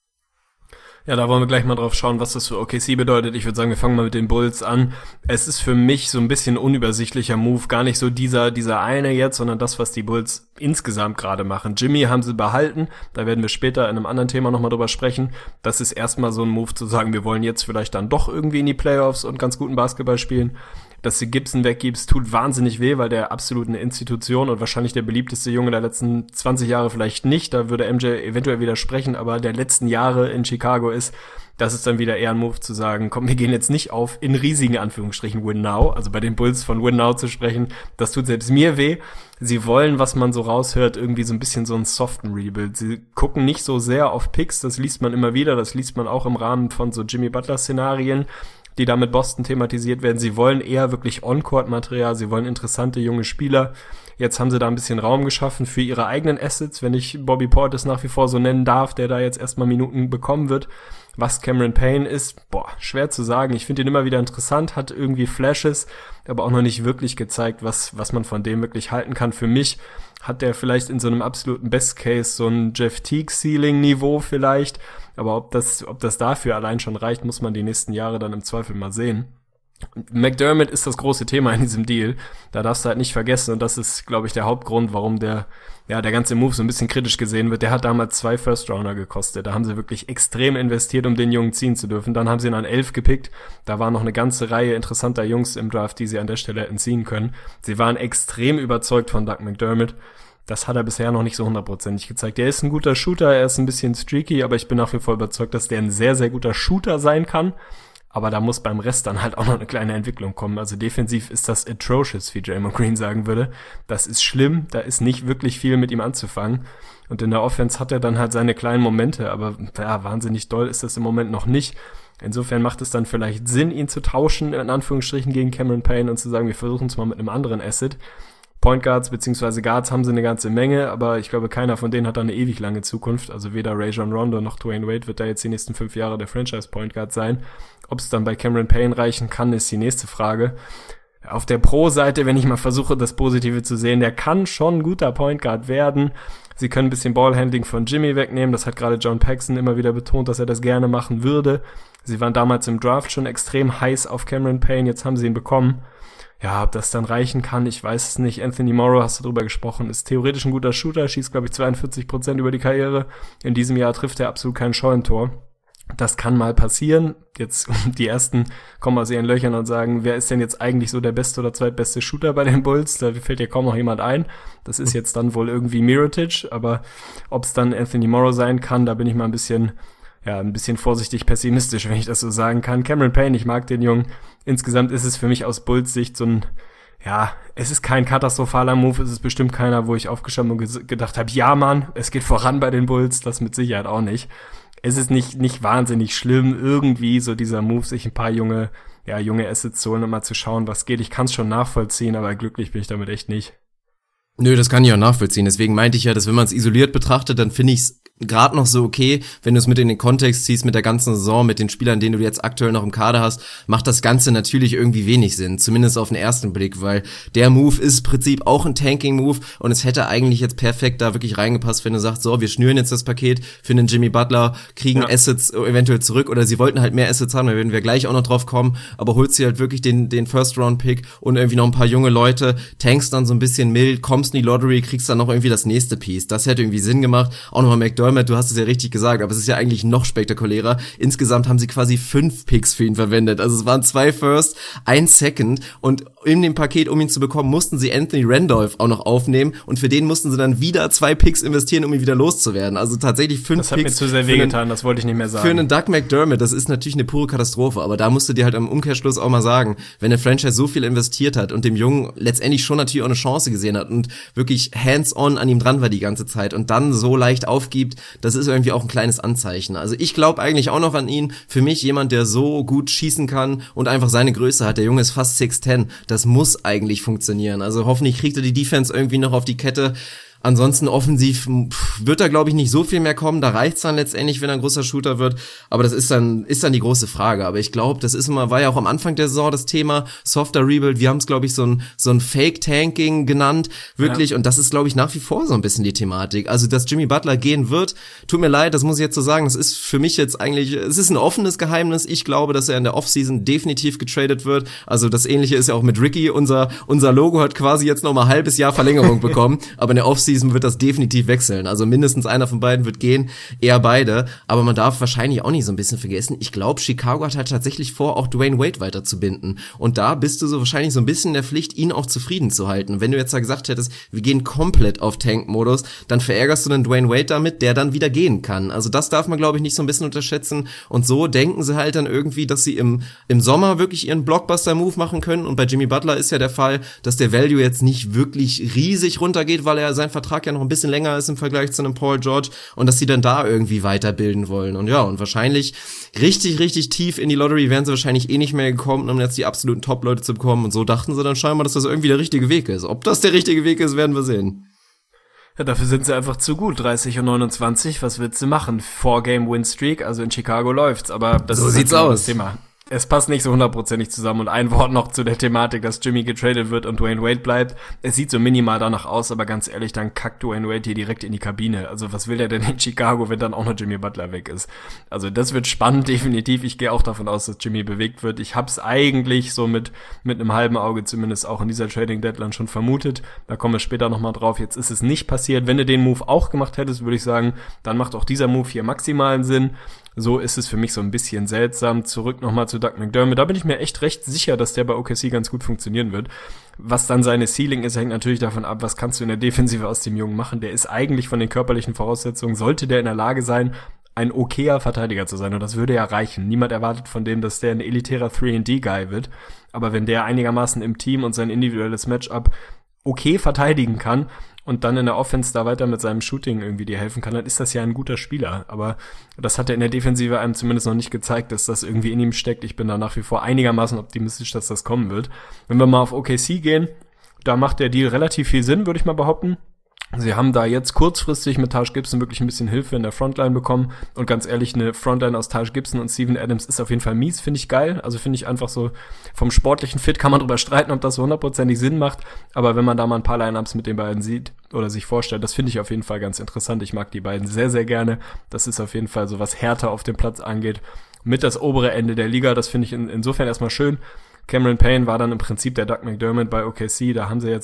Ja, da wollen wir gleich mal drauf schauen, was das für OKC bedeutet. Ich würde sagen, wir fangen mal mit den Bulls an. Es ist für mich so ein bisschen unübersichtlicher Move, gar nicht so dieser eine jetzt, sondern das, was die Bulls insgesamt gerade machen. Jimmy haben sie behalten, da werden wir später in einem anderen Thema nochmal drüber sprechen. Das ist erstmal so ein Move zu sagen, wir wollen jetzt vielleicht dann doch irgendwie in die Playoffs und ganz guten Basketball spielen. Dass du Gibson weggibst, tut wahnsinnig weh, weil der absolut eine Institution und wahrscheinlich der beliebteste Junge der letzten 20 Jahre vielleicht nicht, da würde MJ eventuell widersprechen, aber der letzten Jahre in Chicago ist, das ist dann wieder eher ein Move zu sagen, komm, wir gehen jetzt nicht auf in riesigen Anführungsstrichen Win Now, also bei den Bulls von Win Now zu sprechen, das tut selbst mir weh. Sie wollen, was man so raushört, irgendwie so ein bisschen so einen soften Rebuild. Sie gucken nicht so sehr auf Picks, das liest man immer wieder, das liest man auch im Rahmen von so Jimmy Butler-Szenarien, die da mit Boston thematisiert werden. Sie wollen eher wirklich On-Court-Material, sie wollen interessante junge Spieler. Jetzt haben sie da ein bisschen Raum geschaffen für ihre eigenen Assets, wenn ich Bobby Portis nach wie vor so nennen darf, der da jetzt erstmal Minuten bekommen wird. Was Cameron Payne ist, schwer zu sagen. Ich finde ihn immer wieder interessant, hat irgendwie Flashes, aber auch noch nicht wirklich gezeigt, was man von dem wirklich halten kann. Für mich hat der vielleicht in so einem absoluten Best Case so ein Jeff Teague-Ceiling-Niveau vielleicht, aber ob das dafür allein schon reicht, muss man die nächsten Jahre dann im Zweifel mal sehen. McDermott ist das große Thema in diesem Deal. Da darfst du halt nicht vergessen, und das ist, glaube ich, der Hauptgrund, warum der ganze Move so ein bisschen kritisch gesehen wird. Der hat damals 2 First-Rounder gekostet. Da haben sie wirklich extrem investiert, um den Jungen ziehen zu dürfen. Dann haben sie ihn an 11 gepickt. Da war noch eine ganze Reihe interessanter Jungs im Draft, die sie an der Stelle hätten ziehen können. Sie waren extrem überzeugt von Doug McDermott. Das hat er bisher noch nicht so 100%ig gezeigt. Er ist ein guter Shooter, er ist ein bisschen streaky, aber ich bin nach wie vor überzeugt, dass der ein sehr, sehr guter Shooter sein kann. Aber da muss beim Rest dann halt auch noch eine kleine Entwicklung kommen. Also defensiv ist das atrocious, wie Draymond Green sagen würde. Das ist schlimm, da ist nicht wirklich viel mit ihm anzufangen. Und in der Offense hat er dann halt seine kleinen Momente, aber ja, wahnsinnig doll ist das im Moment noch nicht. Insofern macht es dann vielleicht Sinn, ihn zu tauschen, in Anführungsstrichen, gegen Cameron Payne und zu sagen, wir versuchen es mal mit einem anderen Asset. Point Guards bzw. Guards haben sie eine ganze Menge, aber ich glaube, keiner von denen hat da eine ewig lange Zukunft. Also weder Rajon Rondo noch Dwayne Wade wird da jetzt die nächsten 5 Jahre der Franchise Point Guard sein. Ob es dann bei Cameron Payne reichen kann, ist die nächste Frage. Auf der Pro-Seite, wenn ich mal versuche, das Positive zu sehen, der kann schon ein guter Point Guard werden. Sie können ein bisschen Ballhandling von Jimmy wegnehmen. Das hat gerade John Paxson immer wieder betont, dass er das gerne machen würde. Sie waren damals im Draft schon extrem heiß auf Cameron Payne. Jetzt haben sie ihn bekommen. Ja, ob das dann reichen kann, ich weiß es nicht. Anthony Morrow, hast du drüber gesprochen, ist theoretisch ein guter Shooter, schießt, glaube ich, 42% über die Karriere. In diesem Jahr trifft er absolut kein Scheunentor. Das kann mal passieren. Jetzt die ersten kommen aus ihren Löchern und sagen, wer ist denn jetzt eigentlich so der beste oder zweitbeste Shooter bei den Bulls? Da fällt ja kaum noch jemand ein. Das ist jetzt dann wohl irgendwie Mirotic, aber ob es dann Anthony Morrow sein kann, da bin ich mal ein bisschen vorsichtig pessimistisch, wenn ich das so sagen kann. Cameron Payne, ich mag den Jungen. Insgesamt ist es für mich aus Bulls Sicht so ein, es ist kein katastrophaler Move, es ist bestimmt keiner, wo ich aufgestanden und gedacht habe, ja Mann, es geht voran bei den Bulls, das mit Sicherheit auch nicht. Es ist nicht wahnsinnig schlimm, irgendwie so dieser Move, sich ein paar junge Assets zu holen und mal zu schauen, was geht. Ich kann es schon nachvollziehen, aber glücklich bin ich damit echt nicht. Nö, das kann ich auch nachvollziehen. Deswegen meinte ich ja, dass wenn man es isoliert betrachtet, dann finde ich es gerade noch so okay, wenn du es mit in den Kontext ziehst, mit der ganzen Saison, mit den Spielern, denen du jetzt aktuell noch im Kader hast, macht das Ganze natürlich irgendwie wenig Sinn, zumindest auf den ersten Blick, weil der Move ist im Prinzip auch ein Tanking-Move und es hätte eigentlich jetzt perfekt da wirklich reingepasst, wenn du sagst, so, wir schnüren jetzt das Paket für einen Jimmy Butler, kriegen Assets eventuell zurück oder sie wollten halt mehr Assets haben, da werden wir gleich auch noch drauf kommen, aber holst dir halt wirklich den First-Round-Pick und irgendwie noch ein paar junge Leute, tankst dann so ein bisschen mild, kommst in die Lottery, kriegst dann noch irgendwie das nächste Piece. Das hätte irgendwie Sinn gemacht. Auch nochmal McDermott, du hast es ja richtig gesagt, aber es ist ja eigentlich noch spektakulärer. Insgesamt haben sie quasi 5 Picks für ihn verwendet. Also es waren 2 First, 1 Second und in dem Paket, um ihn zu bekommen, mussten sie Anthony Randolph auch noch aufnehmen und für den mussten sie dann wieder 2 Picks investieren, um ihn wieder loszuwerden. Also tatsächlich 5 Picks. Das hat mir zu sehr wehgetan, das wollte ich nicht mehr sagen. Für einen Doug McDermott, das ist natürlich eine pure Katastrophe, aber da musst du dir halt am Umkehrschluss auch mal sagen, wenn eine Franchise so viel investiert hat und dem Jungen letztendlich schon natürlich auch eine Chance gesehen hat und wirklich hands-on an ihm dran war die ganze Zeit und dann so leicht aufgibt, das ist irgendwie auch ein kleines Anzeichen. Also ich glaube eigentlich auch noch an ihn. Für mich jemand, der so gut schießen kann und einfach seine Größe hat. Der Junge ist fast 6'10". Das muss eigentlich funktionieren. Also hoffentlich kriegt er die Defense irgendwie noch auf die Kette. Ansonsten offensiv wird da, glaube ich, nicht so viel mehr kommen. Da reicht's dann letztendlich, wenn er ein großer Shooter wird. Aber das ist dann die große Frage. Aber ich glaube, war ja auch am Anfang der Saison das Thema softer Rebuild. Wir haben es, glaube ich, so ein Fake-Tanking genannt. Wirklich. Ja. Und das ist, glaube ich, nach wie vor so ein bisschen die Thematik. Also, dass Jimmy Butler gehen wird, tut mir leid, das muss ich jetzt so sagen. Das ist für mich jetzt eigentlich, es ist ein offenes Geheimnis. Ich glaube, dass er in der Offseason definitiv getradet wird. Also, das Ähnliche ist ja auch mit Ricky. Unser Logo hat quasi jetzt noch mal ein halbes Jahr Verlängerung bekommen. Aber in der Offseason wird das definitiv wechseln. Also mindestens einer von beiden wird gehen, eher beide. Aber man darf wahrscheinlich auch nicht so ein bisschen vergessen, ich glaube, Chicago hat halt tatsächlich vor, auch Dwayne Wade weiterzubinden. Und da bist du so wahrscheinlich so ein bisschen in der Pflicht, ihn auch zufrieden zu halten. Und wenn du jetzt da gesagt hättest, wir gehen komplett auf Tank-Modus, dann verärgerst du den Dwayne Wade damit, der dann wieder gehen kann. Also das darf man, glaube ich, nicht so ein bisschen unterschätzen. Und so denken sie halt dann irgendwie, dass sie im Sommer wirklich ihren Blockbuster-Move machen können. Und bei Jimmy Butler ist ja der Fall, dass der Value jetzt nicht wirklich riesig runtergeht, weil er sein Vertrag ja noch ein bisschen länger ist im Vergleich zu einem Paul George und dass sie dann da irgendwie weiterbilden wollen. Und ja, und wahrscheinlich richtig, richtig tief in die Lottery wären sie wahrscheinlich eh nicht mehr gekommen, um jetzt die absoluten Top-Leute zu bekommen. Und so dachten sie dann scheinbar, dass das irgendwie der richtige Weg ist. Ob das der richtige Weg ist, werden wir sehen. Ja, dafür sind sie einfach zu gut. 30 und 29, was willst du machen? 4-Game-Win-Streak, also in Chicago läuft's, aber das so ist sieht's halt aus. Das Thema. Es passt nicht so 100%ig zusammen und ein Wort noch zu der Thematik, dass Jimmy getradet wird und Dwayne Wade bleibt. Es sieht so minimal danach aus, aber ganz ehrlich, dann kackt Dwayne Wade hier direkt in die Kabine. Also was will der denn in Chicago, wenn dann auch noch Jimmy Butler weg ist? Also das wird spannend, definitiv. Ich gehe auch davon aus, dass Jimmy bewegt wird. Ich hab's eigentlich so mit einem halben Auge zumindest auch in dieser Trading Deadline schon vermutet. Da kommen wir später nochmal drauf. Jetzt ist es nicht passiert. Wenn du den Move auch gemacht hättest, würde ich sagen, dann macht auch dieser Move hier maximalen Sinn. So ist es für mich so ein bisschen seltsam. Zurück nochmal zu Doug McDermott. Da bin ich mir echt recht sicher, dass der bei OKC ganz gut funktionieren wird. Was dann seine Ceiling ist, hängt natürlich davon ab, was kannst du in der Defensive aus dem Jungen machen. Der ist eigentlich von den körperlichen Voraussetzungen, sollte der in der Lage sein, ein okayer Verteidiger zu sein. Und das würde ja reichen. Niemand erwartet von dem, dass der ein elitärer 3&D-Guy wird. Aber wenn der einigermaßen im Team und sein individuelles Matchup okay verteidigen kann und dann in der Offense da weiter mit seinem Shooting irgendwie dir helfen kann, dann ist das ja ein guter Spieler. Aber das hat er in der Defensive einem zumindest noch nicht gezeigt, dass das irgendwie in ihm steckt. Ich bin da nach wie vor einigermaßen optimistisch, dass das kommen wird. Wenn wir mal auf OKC gehen, da macht der Deal relativ viel Sinn, würde ich mal behaupten. Sie haben da jetzt kurzfristig mit Taj Gibson wirklich ein bisschen Hilfe in der Frontline bekommen und ganz ehrlich, eine Frontline aus Taj Gibson und Steven Adams ist auf jeden Fall mies, finde ich geil, also finde ich einfach so, vom sportlichen Fit kann man drüber streiten, ob das so 100%ig Sinn macht, aber wenn man da mal ein paar Lineups mit den beiden sieht oder sich vorstellt, das finde ich auf jeden Fall ganz interessant, ich mag die beiden sehr, sehr gerne, das ist auf jeden Fall so, was Härte auf dem Platz angeht, mit das obere Ende der Liga, das finde ich insofern erstmal schön. Cameron Payne war dann im Prinzip der Doug McDermott bei OKC, da haben sie jetzt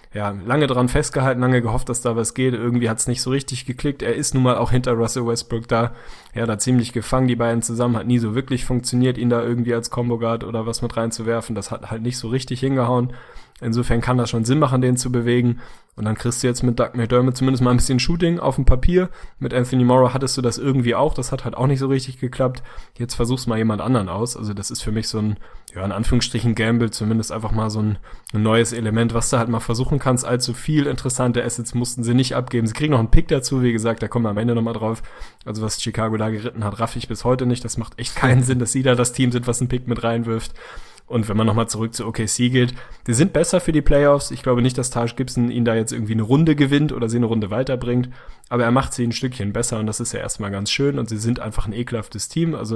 lange dran festgehalten, lange gehofft, dass da was geht. Irgendwie hat's nicht so richtig geklickt. Er ist nun mal auch hinter Russell Westbrook da ziemlich gefangen. Die beiden zusammen hat nie so wirklich funktioniert, ihn da irgendwie als Combo Guard oder was mit reinzuwerfen. Das hat halt nicht so richtig hingehauen. Insofern kann das schon Sinn machen, den zu bewegen. Und dann kriegst du jetzt mit Doug McDermott zumindest mal ein bisschen Shooting auf dem Papier. Mit Anthony Morrow hattest du das irgendwie auch. Das hat halt auch nicht so richtig geklappt. Jetzt versuchst mal jemand anderen aus. Also das ist für mich so ein, in Anführungsstrichen Gamble, zumindest einfach mal so ein neues Element, was du halt mal versuchen kannst. Allzu viel interessante Assets mussten sie nicht abgeben. Sie kriegen noch einen Pick dazu, wie gesagt, da kommen wir am Ende nochmal drauf. Also was Chicago da geritten hat, raff ich bis heute nicht. Das macht echt keinen Sinn, dass sie da das Team sind, was einen Pick mit reinwirft. Und wenn man nochmal zurück zu OKC geht, die sind besser für die Playoffs. Ich glaube nicht, dass Taj Gibson ihn da jetzt irgendwie eine Runde gewinnt oder sie eine Runde weiterbringt. Aber er macht sie ein Stückchen besser und das ist ja erstmal ganz schön. Und sie sind einfach ein ekelhaftes Team. Also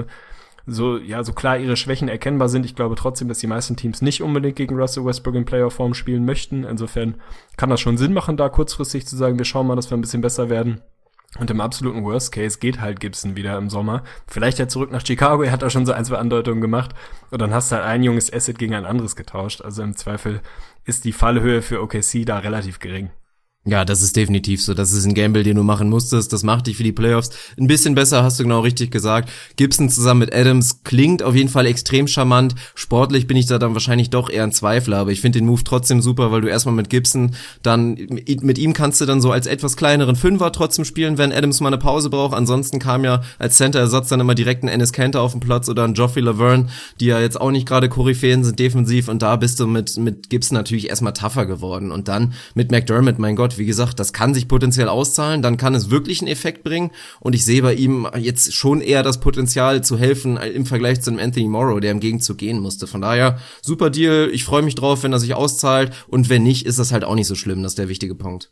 so klar ihre Schwächen erkennbar sind. Ich glaube trotzdem, dass die meisten Teams nicht unbedingt gegen Russell Westbrook in Playoff-Form spielen möchten. Insofern kann das schon Sinn machen, da kurzfristig zu sagen, wir schauen mal, dass wir ein bisschen besser werden. Und im absoluten Worst Case geht halt Gibson wieder im Sommer. Vielleicht ja zurück nach Chicago, er hat da schon so 1, 2 Andeutungen gemacht. Und dann hast du halt ein junges Asset gegen ein anderes getauscht. Also im Zweifel ist die Fallhöhe für OKC da relativ gering. Ja, das ist definitiv so. Das ist ein Gamble, den du machen musstest. Das macht dich für die Playoffs ein bisschen besser, hast du genau richtig gesagt. Gibson zusammen mit Adams klingt auf jeden Fall extrem charmant. Sportlich bin ich da dann wahrscheinlich doch eher ein Zweifler, aber ich finde den Move trotzdem super, weil du erstmal mit Gibson dann, mit ihm kannst du dann so als etwas kleineren Fünfer trotzdem spielen, wenn Adams mal eine Pause braucht. Ansonsten kam ja als Center-Ersatz dann immer direkt ein Enes Kanter auf den Platz oder ein Geoffrey Laverne, die ja jetzt auch nicht gerade Koryphäen sind defensiv, und da bist du mit Gibson natürlich erstmal tougher geworden. Und dann mit McDermott, mein Gott, wie gesagt, das kann sich potenziell auszahlen, dann kann es wirklich einen Effekt bringen, und ich sehe bei ihm jetzt schon eher das Potenzial zu helfen im Vergleich zu einem Anthony Morrow, der im Gegenzug gehen musste. Von daher, super Deal, ich freue mich drauf, wenn er sich auszahlt, und wenn nicht, ist das halt auch nicht so schlimm, das ist der wichtige Punkt.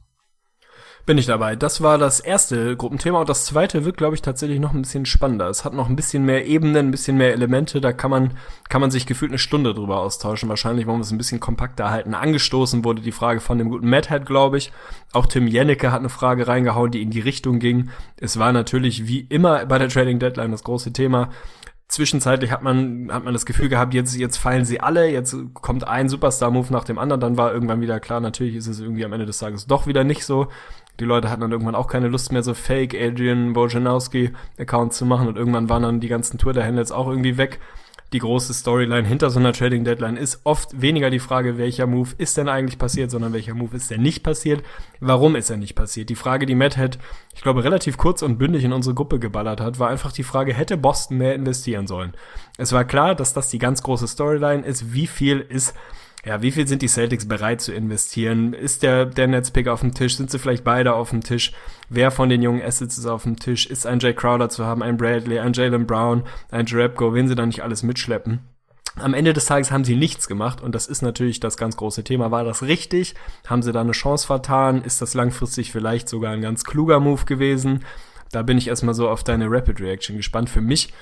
Bin ich dabei. Das war das erste Gruppenthema, und das zweite wird, glaube ich, tatsächlich noch ein bisschen spannender. Es hat noch ein bisschen mehr Ebenen, ein bisschen mehr Elemente, da kann man sich gefühlt eine Stunde drüber austauschen. Wahrscheinlich wollen wir es ein bisschen kompakter halten. Angestoßen wurde die Frage von dem guten Madhead, glaube ich. Auch Tim Jennecke hat eine Frage reingehauen, die in die Richtung ging. Es war natürlich wie immer bei der Trading Deadline das große Thema. Zwischenzeitlich hat man das Gefühl gehabt, jetzt fallen sie alle, jetzt kommt ein Superstar-Move nach dem anderen, dann war irgendwann wieder klar, natürlich ist es irgendwie am Ende des Tages doch wieder nicht so. Die Leute hatten dann irgendwann auch keine Lust mehr, so Fake Adrian Wojnarowski-Accounts zu machen, und irgendwann waren dann die ganzen Twitter-Handles auch irgendwie weg. Die große Storyline hinter so einer Trading Deadline ist oft weniger die Frage, welcher Move ist denn eigentlich passiert, sondern welcher Move ist denn nicht passiert. Warum ist er nicht passiert? Die Frage, die Madhead, ich glaube, relativ kurz und bündig in unsere Gruppe geballert hat, war einfach die Frage, hätte Boston mehr investieren sollen? Es war klar, dass das die ganz große Storyline ist. Wie viel sind die Celtics bereit zu investieren? Ist der Nets-Pick auf dem Tisch? Sind sie vielleicht beide auf dem Tisch? Wer von den jungen Assets ist auf dem Tisch? Ist ein Jay Crowder zu haben, ein Bradley, ein Jaylen Brown, ein Jerebko? Wen sie dann nicht alles mitschleppen? Am Ende des Tages haben sie nichts gemacht, und das ist natürlich das ganz große Thema. War das richtig? Haben sie da eine Chance vertan? Ist das langfristig vielleicht sogar ein ganz kluger Move gewesen? Da bin ich erstmal so auf deine Rapid Reaction gespannt. Für mich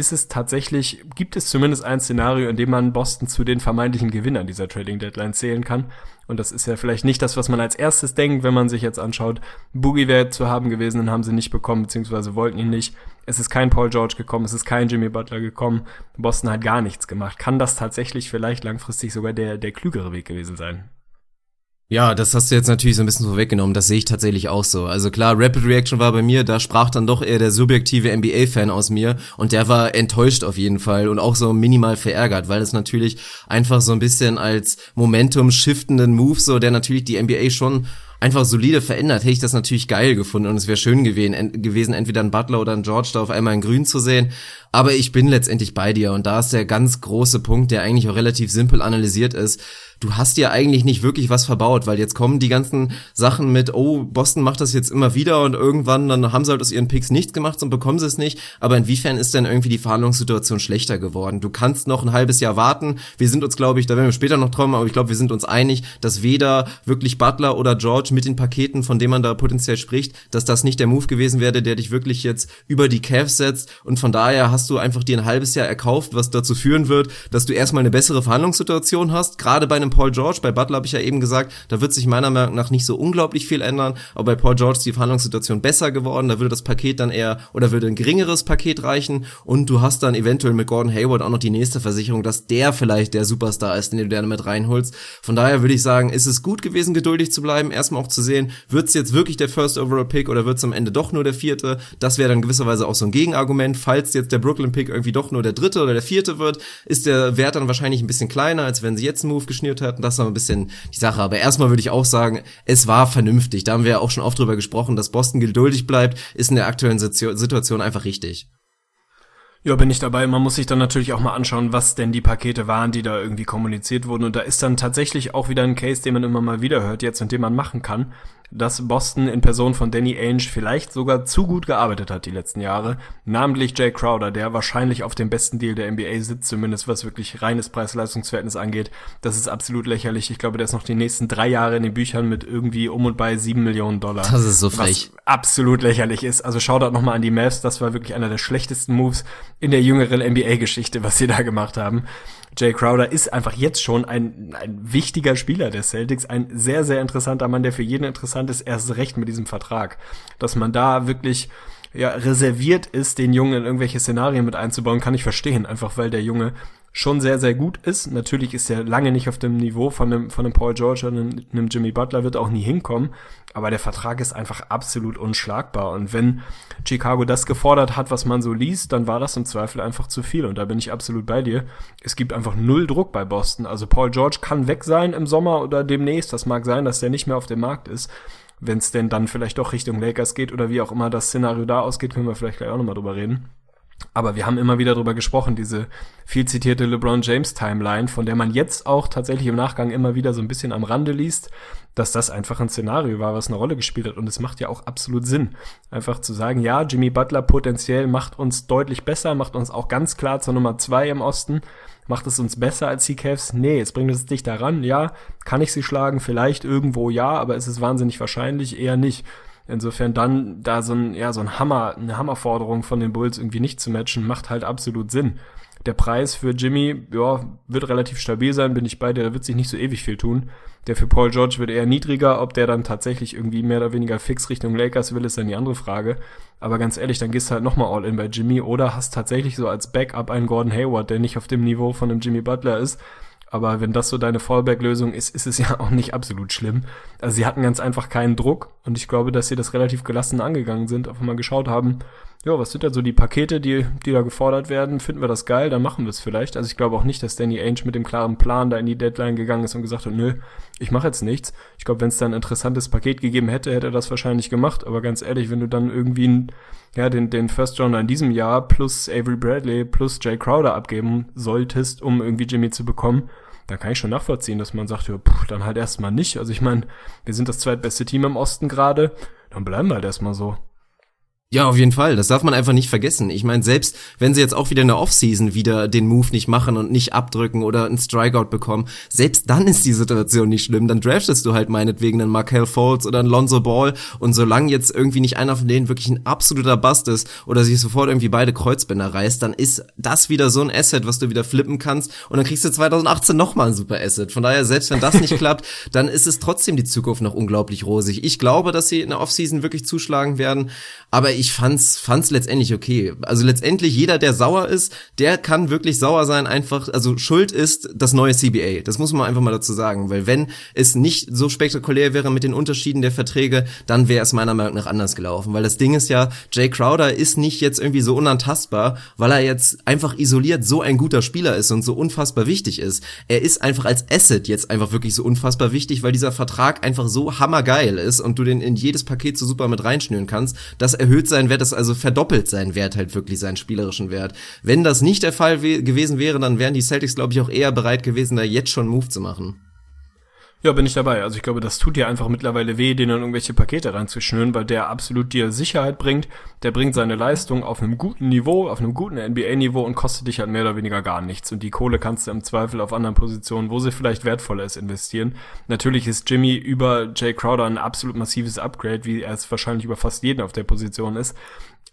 gibt es zumindest ein Szenario, in dem man Boston zu den vermeintlichen Gewinnern dieser Trading Deadline zählen kann. Und das ist ja vielleicht nicht das, was man als erstes denkt, wenn man sich jetzt anschaut, Boogie wäre zu haben gewesen, den haben sie nicht bekommen, beziehungsweise wollten ihn nicht. Es ist kein Paul George gekommen, es ist kein Jimmy Butler gekommen. Boston hat gar nichts gemacht. Kann das tatsächlich vielleicht langfristig sogar der klügere Weg gewesen sein? Ja, das hast du jetzt natürlich so ein bisschen vorweggenommen, das sehe ich tatsächlich auch so. Also klar, Rapid Reaction war bei mir, da sprach dann doch eher der subjektive NBA-Fan aus mir, und der war enttäuscht auf jeden Fall und auch so minimal verärgert, weil es natürlich einfach so ein bisschen als Momentum-shiftenden Move, so der natürlich die NBA schon einfach solide verändert, hätte ich das natürlich geil gefunden, und es wäre schön gewesen, entweder einen Butler oder einen George da auf einmal in Grün zu sehen. Aber ich bin letztendlich bei dir, und da ist der ganz große Punkt, der eigentlich auch relativ simpel analysiert ist. Du hast dir eigentlich nicht wirklich was verbaut, weil jetzt kommen die ganzen Sachen mit, oh, Boston macht das jetzt immer wieder, und irgendwann dann haben sie halt aus ihren Picks nichts gemacht und bekommen sie es nicht. Aber inwiefern ist denn irgendwie die Verhandlungssituation schlechter geworden? Du kannst noch ein halbes Jahr warten. Wir sind uns, glaube ich, da werden wir später noch träumen, aber ich glaube, wir sind uns einig, dass weder wirklich Butler oder George mit den Paketen, von denen man da potenziell spricht, dass das nicht der Move gewesen wäre, der dich wirklich jetzt über die Cavs setzt. Und von daher hast du einfach dir ein halbes Jahr erkauft, was dazu führen wird, dass du erstmal eine bessere Verhandlungssituation hast, gerade bei einem einem Paul George. Bei Butler habe ich ja eben gesagt, da wird sich meiner Meinung nach nicht so unglaublich viel ändern, aber bei Paul George ist die Verhandlungssituation besser geworden, da würde das Paket dann eher, oder würde ein geringeres Paket reichen und du hast dann eventuell mit Gordon Hayward auch noch die nächste Versicherung, dass der vielleicht der Superstar ist, den du gerne mit reinholst. Von daher würde ich sagen, ist es gut gewesen, geduldig zu bleiben, erstmal auch zu sehen, wird es jetzt wirklich der First Overall Pick oder wird es am Ende doch nur der 4.? Das wäre dann gewisserweise auch so ein Gegenargument, falls jetzt der Brooklyn Pick irgendwie doch nur der 3. oder der 4. wird, ist der Wert dann wahrscheinlich ein bisschen kleiner, als wenn sie jetzt einen Move geschnürt hätten. Das war ein bisschen die Sache. Aber erstmal würde ich auch sagen, es war vernünftig. Da haben wir ja auch schon oft drüber gesprochen, dass Boston geduldig bleibt, ist in der aktuellen Situation einfach richtig. Ja, bin ich dabei. Man muss sich dann natürlich auch mal anschauen, was denn die Pakete waren, die da irgendwie kommuniziert wurden. Und da ist dann tatsächlich auch wieder ein Case, den man immer mal wieder hört jetzt und den man machen kann, dass Boston in Person von Danny Ainge vielleicht sogar zu gut gearbeitet hat die letzten Jahre. Namentlich Jay Crowder, der wahrscheinlich auf dem besten Deal der NBA sitzt, zumindest was wirklich reines Preis-Leistungs-Verhältnis angeht. Das ist absolut lächerlich. Ich glaube, der ist noch die nächsten 3 Jahre in den Büchern mit irgendwie um und bei $7 Millionen. Das ist so frech. Was absolut lächerlich ist. Also Shoutout nochmal an die Mavs. Das war wirklich einer der schlechtesten Moves in der jüngeren NBA-Geschichte, was sie da gemacht haben. Jay Crowder ist einfach jetzt schon ein wichtiger Spieler der Celtics, ein sehr, sehr interessanter Mann, der für jeden interessant ist, erst recht mit diesem Vertrag. Dass man da wirklich reserviert ist, den Jungen in irgendwelche Szenarien mit einzubauen, kann ich verstehen, einfach weil der Junge schon sehr, sehr gut ist. Natürlich ist er lange nicht auf dem Niveau von einem Paul George oder einem Jimmy Butler, wird auch nie hinkommen, aber der Vertrag ist einfach absolut unschlagbar und wenn Chicago das gefordert hat, was man so liest, dann war das im Zweifel einfach zu viel und da bin ich absolut bei dir. Es gibt einfach null Druck bei Boston, also Paul George kann weg sein im Sommer oder demnächst, das mag sein, dass der nicht mehr auf dem Markt ist, wenn es denn dann vielleicht doch Richtung Lakers geht oder wie auch immer das Szenario da ausgeht, können wir vielleicht gleich auch nochmal drüber reden. Aber wir haben immer wieder drüber gesprochen, diese viel zitierte LeBron James Timeline, von der man jetzt auch tatsächlich im Nachgang immer wieder so ein bisschen am Rande liest, dass das einfach ein Szenario war, was eine Rolle gespielt hat. Und es macht ja auch absolut Sinn, einfach zu sagen, ja, Jimmy Butler potenziell macht uns deutlich besser, macht uns auch ganz klar zur Nummer 2 im Osten. Macht es uns besser als die Cavs? Nee, es bringt es dichter ran. Ja, kann ich sie schlagen? Vielleicht irgendwo ja, aber ist es wahnsinnig wahrscheinlich? Eher nicht. Insofern dann da so eine Hammerforderung von den Bulls irgendwie nicht zu matchen, macht halt absolut Sinn. Der Preis für Jimmy, wird relativ stabil sein, bin ich bei dir, da wird sich nicht so ewig viel tun. Der für Paul George wird eher niedriger, ob der dann tatsächlich irgendwie mehr oder weniger fix Richtung Lakers will, ist dann die andere Frage. Aber ganz ehrlich, dann gehst du halt nochmal all in bei Jimmy oder hast tatsächlich so als Backup einen Gordon Hayward, der nicht auf dem Niveau von einem Jimmy Butler ist. Aber wenn das so deine Fallback-Lösung ist, ist es ja auch nicht absolut schlimm. Also sie hatten ganz einfach keinen Druck und ich glaube, dass sie das relativ gelassen angegangen sind, einfach mal geschaut haben, was sind da so die Pakete, die da gefordert werden, finden wir das geil, dann machen wir es vielleicht. Also ich glaube auch nicht, dass Danny Ainge mit dem klaren Plan da in die Deadline gegangen ist und gesagt hat, nö, ich mache jetzt nichts. Ich glaube, wenn es da ein interessantes Paket gegeben hätte, hätte er das wahrscheinlich gemacht. Aber ganz ehrlich, wenn du dann irgendwie den First Rounder in diesem Jahr plus Avery Bradley plus Jay Crowder abgeben solltest, um irgendwie Jimmy zu bekommen, dann kann ich schon nachvollziehen, dass man sagt, dann halt erstmal nicht. Also ich meine, wir sind das zweitbeste Team im Osten gerade, dann bleiben wir halt erstmal so. Ja, auf jeden Fall. Das darf man einfach nicht vergessen. Ich meine, selbst wenn sie jetzt auch wieder in der Offseason wieder den Move nicht machen und nicht abdrücken oder einen Strikeout bekommen, selbst dann ist die Situation nicht schlimm. Dann draftest du halt meinetwegen einen Markelle Fultz oder einen Lonzo Ball und solange jetzt irgendwie nicht einer von denen wirklich ein absoluter Bust ist oder sich sofort irgendwie beide Kreuzbänder reißt, dann ist das wieder so ein Asset, was du wieder flippen kannst und dann kriegst du 2018 nochmal ein super Asset. Von daher, selbst wenn das nicht klappt, dann ist es trotzdem die Zukunft noch unglaublich rosig. Ich glaube, dass sie in der Offseason wirklich zuschlagen werden, aber ich fand's letztendlich okay. Also letztendlich jeder, der sauer ist, der kann wirklich sauer sein, einfach, also schuld ist das neue CBA. Das muss man einfach mal dazu sagen, weil wenn es nicht so spektakulär wäre mit den Unterschieden der Verträge, dann wäre es meiner Meinung nach anders gelaufen, weil das Ding ist ja, Jay Crowder ist nicht jetzt irgendwie so unantastbar, weil er jetzt einfach isoliert so ein guter Spieler ist und so unfassbar wichtig ist. Er ist einfach als Asset jetzt einfach wirklich so unfassbar wichtig, weil dieser Vertrag einfach so hammergeil ist und du den in jedes Paket so super mit reinschnüren kannst. Das erhöht seinen Wert, das also verdoppelt seinen Wert halt wirklich, seinen spielerischen Wert. Wenn das nicht der Fall gewesen wäre, dann wären die Celtics, glaube ich, auch eher bereit gewesen, da jetzt schon einen Move zu machen. Ja, bin ich dabei. Also ich glaube, das tut dir einfach mittlerweile weh, denen irgendwelche Pakete reinzuschnüren, weil der absolut dir Sicherheit bringt. Der bringt seine Leistung auf einem guten Niveau, auf einem guten NBA-Niveau und kostet dich halt mehr oder weniger gar nichts. Und die Kohle kannst du im Zweifel auf anderen Positionen, wo sie vielleicht wertvoller ist, investieren. Natürlich ist Jimmy über Jay Crowder ein absolut massives Upgrade, wie er es wahrscheinlich über fast jeden auf der Position ist.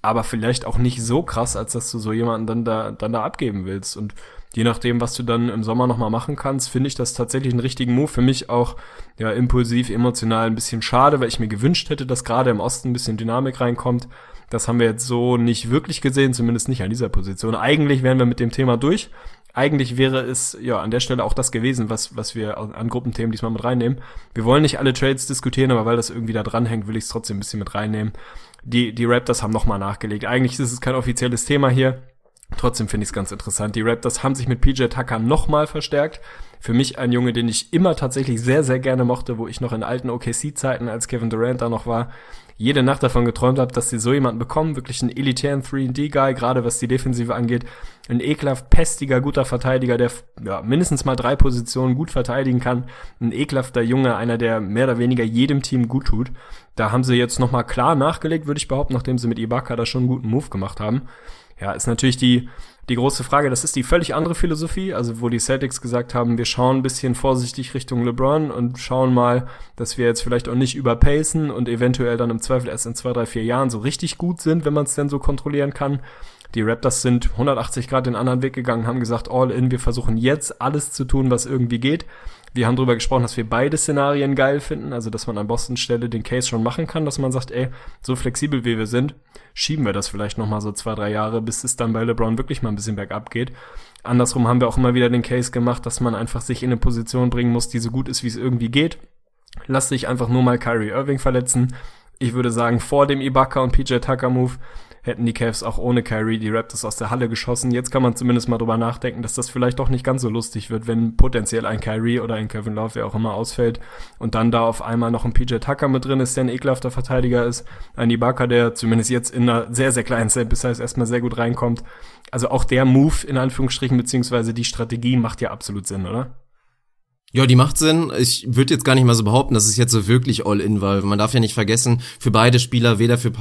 aber vielleicht auch nicht so krass, als dass du so jemanden dann da abgeben willst. Und je nachdem, was du dann im Sommer nochmal machen kannst, finde ich das tatsächlich einen richtigen Move. Für mich auch ja impulsiv, emotional ein bisschen schade, weil ich mir gewünscht hätte, dass gerade im Osten ein bisschen Dynamik reinkommt. Das haben wir jetzt so nicht wirklich gesehen, zumindest nicht an dieser Position. Eigentlich wären wir mit dem Thema durch. Eigentlich wäre es ja an der Stelle auch das gewesen, was wir an Gruppenthemen diesmal mit reinnehmen. Wir wollen nicht alle Trades diskutieren, aber weil das irgendwie da dranhängt, will ich es trotzdem ein bisschen mit reinnehmen. Die Raptors haben nochmal nachgelegt. Eigentlich ist es kein offizielles Thema hier. Trotzdem finde ich es ganz interessant. Die Raptors haben sich mit PJ Tucker nochmal verstärkt. Für mich ein Junge, den ich immer tatsächlich sehr, sehr gerne mochte, wo ich noch in alten OKC-Zeiten, als Kevin Durant da noch war, jede Nacht davon geträumt habe, dass sie so jemanden bekommen, wirklich einen elitären 3&D-Guy, gerade was die Defensive angeht, ein ekelhaft pestiger, guter Verteidiger, der ja mindestens mal 3 Positionen gut verteidigen kann, ein ekelhafter Junge, einer, der mehr oder weniger jedem Team gut tut. Da haben sie jetzt nochmal klar nachgelegt, würde ich behaupten, nachdem sie mit Ibaka da schon einen guten Move gemacht haben. Ja, ist natürlich die große Frage, das ist die völlig andere Philosophie, also wo die Celtics gesagt haben, wir schauen ein bisschen vorsichtig Richtung LeBron und schauen mal, dass wir jetzt vielleicht auch nicht überpacen und eventuell dann im Zweifel erst in 2, 3, 4 Jahren so richtig gut sind, wenn man es denn so kontrollieren kann. Die Raptors sind 180 Grad den anderen Weg gegangen, haben gesagt, all in, wir versuchen jetzt alles zu tun, was irgendwie geht. Wir haben darüber gesprochen, dass wir beide Szenarien geil finden, also dass man an Bostons Stelle den Case schon machen kann, dass man sagt, ey, so flexibel wie wir sind, schieben wir das vielleicht nochmal so 2, 3 Jahre, bis es dann bei LeBron wirklich mal ein bisschen bergab geht. Andersrum haben wir auch immer wieder den Case gemacht, dass man einfach sich in eine Position bringen muss, die so gut ist, wie es irgendwie geht. Lass dich einfach nur mal Kyrie Irving verletzen. Ich würde sagen, vor dem Ibaka und PJ Tucker Move hätten die Cavs auch ohne Kyrie die Raptors aus der Halle geschossen. Jetzt kann man zumindest mal drüber nachdenken, dass das vielleicht doch nicht ganz so lustig wird, wenn potenziell ein Kyrie oder ein Kevin Love, wer auch immer, ausfällt und dann da auf einmal noch ein PJ Tucker mit drin ist, der ein ekelhafter Verteidiger ist, ein Ibaka, der zumindest jetzt in einer sehr, sehr kleinen Sample Size erstmal sehr gut reinkommt. Also auch der Move in Anführungsstrichen, beziehungsweise die Strategie macht ja absolut Sinn, oder? Ja, die macht Sinn. Ich würde jetzt gar nicht mal so behaupten, dass es jetzt so wirklich All-In war. Man darf ja nicht vergessen, für beide Spieler, weder für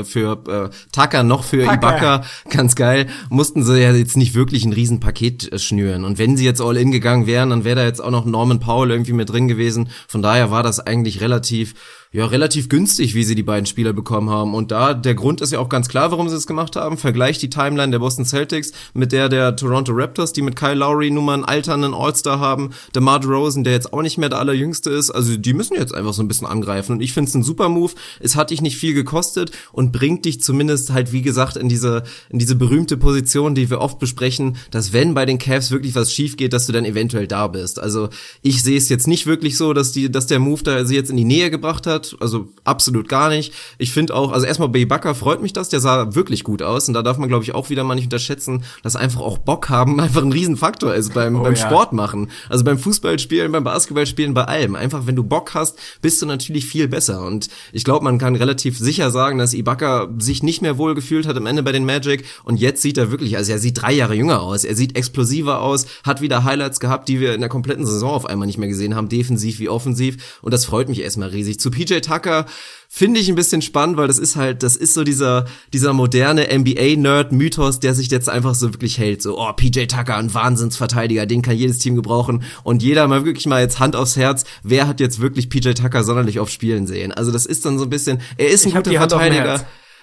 Tucker noch für Ibaka, ganz geil, mussten sie ja jetzt nicht wirklich ein Riesenpaket schnüren. Und wenn sie jetzt All-In gegangen wären, dann wäre da jetzt auch noch Norman Powell irgendwie mit drin gewesen. Von daher war das eigentlich relativ günstig, wie sie die beiden Spieler bekommen haben. Und der Grund ist ja auch ganz klar, warum sie es gemacht haben. Vergleicht die Timeline der Boston Celtics mit der Toronto Raptors, die mit Kyle Lowry nun mal einen alternden All-Star haben. DeMar DeRozan, der jetzt auch nicht mehr der Allerjüngste ist. Also die müssen jetzt einfach so ein bisschen angreifen. Und ich finde es ein super Move. Es hat dich nicht viel gekostet und bringt dich zumindest halt, wie gesagt, in diese berühmte Position, die wir oft besprechen, dass wenn bei den Cavs wirklich was schief geht, dass du dann eventuell da bist. Also ich sehe es jetzt nicht wirklich so, dass der Move da sie jetzt in die Nähe gebracht hat. Also absolut gar nicht. Ich finde auch, also erstmal bei Ibaka freut mich das, der sah wirklich gut aus und da darf man, glaube ich, auch wieder mal nicht unterschätzen, dass einfach auch Bock haben einfach ein Riesenfaktor ist beim Sport machen. Also beim Fußballspielen, beim Basketballspielen, bei allem. Einfach, wenn du Bock hast, bist du natürlich viel besser und ich glaube, man kann relativ sicher sagen, dass Ibaka sich nicht mehr wohl gefühlt hat am Ende bei den Magic und jetzt sieht er wirklich, also er sieht 3 Jahre jünger aus, er sieht explosiver aus, hat wieder Highlights gehabt, die wir in der kompletten Saison auf einmal nicht mehr gesehen haben, defensiv wie offensiv und das freut mich erstmal riesig. Zu PJ Tucker finde ich ein bisschen spannend, weil das ist so dieser moderne NBA-Nerd-Mythos, der sich jetzt einfach so wirklich hält. So, oh, PJ Tucker, ein Wahnsinnsverteidiger, den kann jedes Team gebrauchen. Und jeder mal wirklich mal jetzt Hand aufs Herz, wer hat jetzt wirklich PJ Tucker sonderlich oft spielen sehen? Also das ist dann so ein bisschen, er ist ein guter Verteidiger.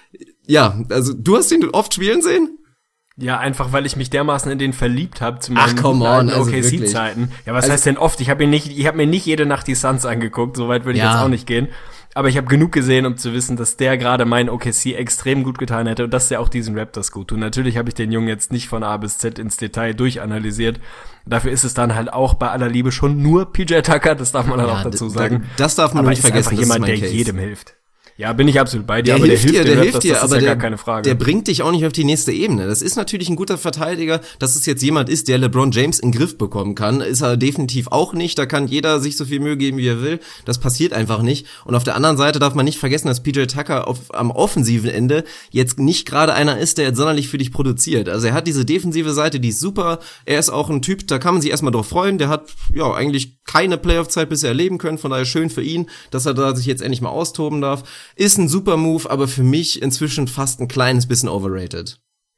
Ja, also du hast ihn oft spielen sehen? Ja, einfach weil ich mich dermaßen in den verliebt habe zu meinen OKC-Zeiten. Ja, was heißt denn oft? Ich habe mir nicht jede Nacht die Suns angeguckt, so weit würde ich jetzt auch nicht gehen. Aber ich habe genug gesehen, um zu wissen, dass der gerade meinen OKC extrem gut getan hätte und dass der auch diesen Raptors gut tut. Natürlich habe ich den Jungen jetzt nicht von A bis Z ins Detail durchanalysiert. Dafür ist es dann halt auch bei aller Liebe schon nur PJ Tucker, das darf man dann auch dazu sagen. Das darf man nicht vergessen. Aber ist einfach jemand, der jedem hilft. Ja, bin ich absolut bei dir, aber der hilft dir, aber gar keine Frage. Der bringt dich auch nicht auf die nächste Ebene. Das ist natürlich ein guter Verteidiger, dass es jetzt jemand ist, der LeBron James in den Griff bekommen kann, ist er definitiv auch nicht. Da kann jeder sich so viel Mühe geben, wie er will. Das passiert einfach nicht. Und auf der anderen Seite darf man nicht vergessen, dass PJ Tucker am offensiven Ende jetzt nicht gerade einer ist, der jetzt sonderlich für dich produziert. Also er hat diese defensive Seite, die ist super. Er ist auch ein Typ, da kann man sich erstmal drauf freuen. Der hat ja eigentlich keine Playoff-Zeit bisher erleben können. Von daher schön für ihn, dass er da sich jetzt endlich mal austoben darf. Ist ein super Move, aber für mich inzwischen fast ein kleines bisschen overrated.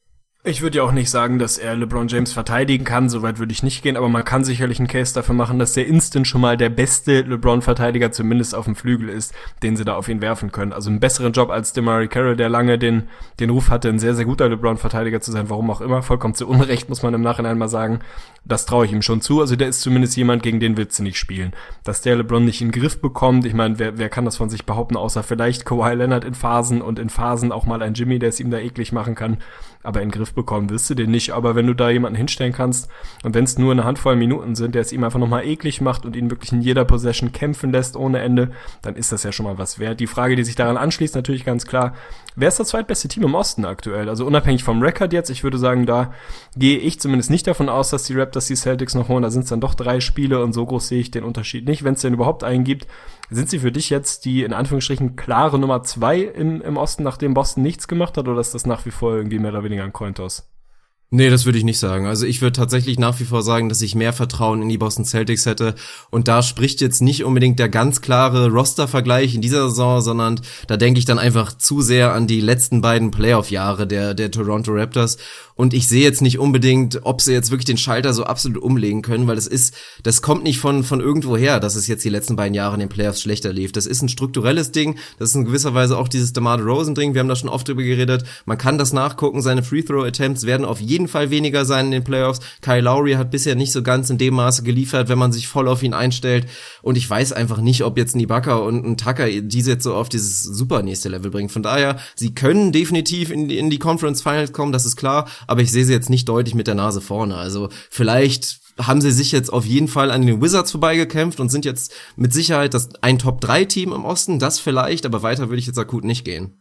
Ich würde ja auch nicht sagen, dass er LeBron James verteidigen kann, soweit würde ich nicht gehen, aber man kann sicherlich einen Case dafür machen, dass der instant schon mal der beste LeBron-Verteidiger zumindest auf dem Flügel ist, den sie da auf ihn werfen können. Also einen besseren Job als DeMarie Carroll, der lange den Ruf hatte, ein sehr, sehr guter LeBron-Verteidiger zu sein, warum auch immer, vollkommen zu Unrecht, muss man im Nachhinein mal sagen. Das traue ich ihm schon zu, also der ist zumindest jemand, gegen den willst du nicht spielen. Dass der LeBron nicht in den Griff bekommt, ich meine, wer kann das von sich behaupten, außer vielleicht Kawhi Leonard in Phasen und in Phasen auch mal ein Jimmy, der es ihm da eklig machen kann, aber in den Griff bekommen wirst du den nicht. Aber wenn du da jemanden hinstellen kannst und wenn es nur eine Handvoll Minuten sind, der es ihm einfach nochmal eklig macht und ihn wirklich in jeder Possession kämpfen lässt ohne Ende, dann ist das ja schon mal was wert. Die Frage, die sich daran anschließt, natürlich ganz klar, wer ist das zweitbeste Team im Osten aktuell? Also unabhängig vom Rekord jetzt, ich würde sagen, da gehe ich zumindest nicht davon aus, dass die Raptors die Celtics noch holen. Da sind es dann doch 3 Spiele und so groß sehe ich den Unterschied nicht, wenn es denn überhaupt einen gibt. Sind sie für dich jetzt die, in Anführungsstrichen, klare Nummer 2 im Osten, nachdem Boston nichts gemacht hat, oder ist das nach wie vor irgendwie mehr oder weniger ein Cointoss? Nee, das würde ich nicht sagen. Also ich würde tatsächlich nach wie vor sagen, dass ich mehr Vertrauen in die Boston Celtics hätte. Und da spricht jetzt nicht unbedingt der ganz klare Roster-Vergleich in dieser Saison, sondern da denke ich dann einfach zu sehr an die letzten beiden Playoff-Jahre der Toronto Raptors. Und ich sehe jetzt nicht unbedingt, ob sie jetzt wirklich den Schalter so absolut umlegen können, weil das kommt nicht von irgendwo her, dass es jetzt die letzten beiden Jahre in den Playoffs schlechter lief. Das ist ein strukturelles Ding. Das ist in gewisser Weise auch dieses DeMar DeRozan-Ding. Wir haben da schon oft drüber geredet. Man kann das nachgucken. Seine Free-Throw-Attempts werden auf jeden Fall weniger sein in den Playoffs. Kyle Lowry hat bisher nicht so ganz in dem Maße geliefert, wenn man sich voll auf ihn einstellt. Und ich weiß einfach nicht, ob jetzt ein Ibaka und ein Tucker diese jetzt so auf dieses super nächste Level bringen. Von daher, sie können definitiv in die Conference Finals kommen, das ist klar. Aber ich sehe sie jetzt nicht deutlich mit der Nase vorne. Also vielleicht haben sie sich jetzt auf jeden Fall an den Wizards vorbeigekämpft und sind jetzt mit Sicherheit ein Top-3-Team im Osten. Das vielleicht, aber weiter würde ich jetzt akut nicht gehen.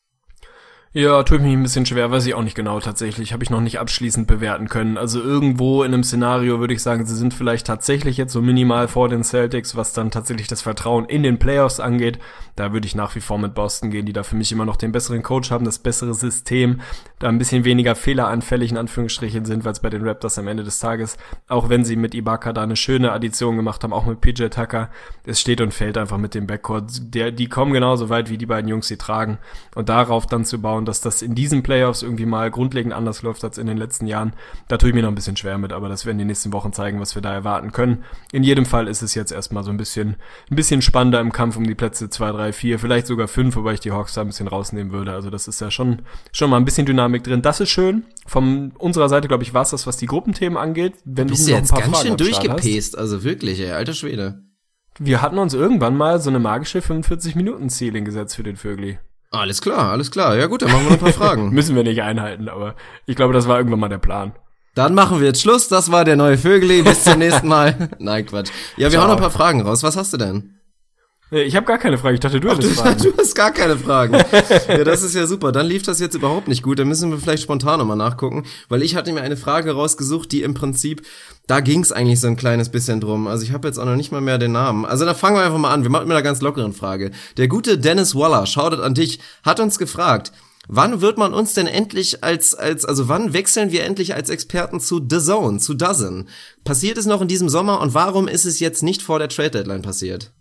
Ja, tut mich ein bisschen schwer, weiß ich auch nicht genau tatsächlich. Habe ich noch nicht abschließend bewerten können. Also irgendwo in einem Szenario würde ich sagen, sie sind vielleicht tatsächlich jetzt so minimal vor den Celtics, was dann tatsächlich das Vertrauen in den Playoffs angeht. Da würde ich nach wie vor mit Boston gehen, die da für mich immer noch den besseren Coach haben, das bessere System, da ein bisschen weniger fehleranfällig in Anführungsstrichen sind, weil es bei den Raptors am Ende des Tages, auch wenn sie mit Ibaka da eine schöne Addition gemacht haben, auch mit PJ Tucker, es steht und fällt einfach mit dem Backcourt. Die kommen genauso weit, wie die beiden Jungs sie tragen. Und darauf dann zu bauen, dass das in diesen Playoffs irgendwie mal grundlegend anders läuft als in den letzten Jahren, da tue ich mir noch ein bisschen schwer mit, aber das werden die nächsten Wochen zeigen, was wir da erwarten können. In jedem Fall ist es jetzt erstmal so ein bisschen spannender im Kampf um die Plätze 2, 3, 4, vielleicht sogar 5, wobei ich die Hawks da ein bisschen rausnehmen würde. Also das ist ja schon mal ein bisschen Dynamik drin. Das ist schön. Von unserer Seite, glaube ich, war es das, was die Gruppenthemen angeht. Wenn du bist noch jetzt ein paar ganz Fragen schön durchgepest, also wirklich, ey, alter Schwede. Wir hatten uns irgendwann mal so eine magische 45-Minuten-Ceiling gesetzt für den Vögli. Alles klar. Ja gut, dann machen wir noch ein paar Fragen. Müssen wir nicht einhalten, aber ich glaube, das war irgendwann mal der Plan. Dann machen wir jetzt Schluss. Das war der neue Vögli. Bis zum nächsten Mal. Nein, Quatsch. Ja, wir hauen noch ein paar Fragen raus. Was hast du denn? Ich habe gar keine Frage. Ich dachte, du hättest Fragen. Du hast gar keine Fragen. Ja, das ist ja super. Dann lief das jetzt überhaupt nicht gut. Dann müssen wir vielleicht spontan nochmal nachgucken, weil ich hatte mir eine Frage rausgesucht, die im Prinzip, da ging's eigentlich so ein kleines bisschen drum. Also ich habe jetzt auch noch nicht mal mehr den Namen. Also dann fangen wir einfach mal an. Wir machen mit einer ganz lockeren Frage. Der gute Dennis Waller, Shoutout an dich, hat uns gefragt, wann wird man uns denn endlich wann wechseln wir endlich als Experten zu DAZN, zu DAZN? Passiert es noch in diesem Sommer und warum ist es jetzt nicht vor der Trade-Deadline passiert?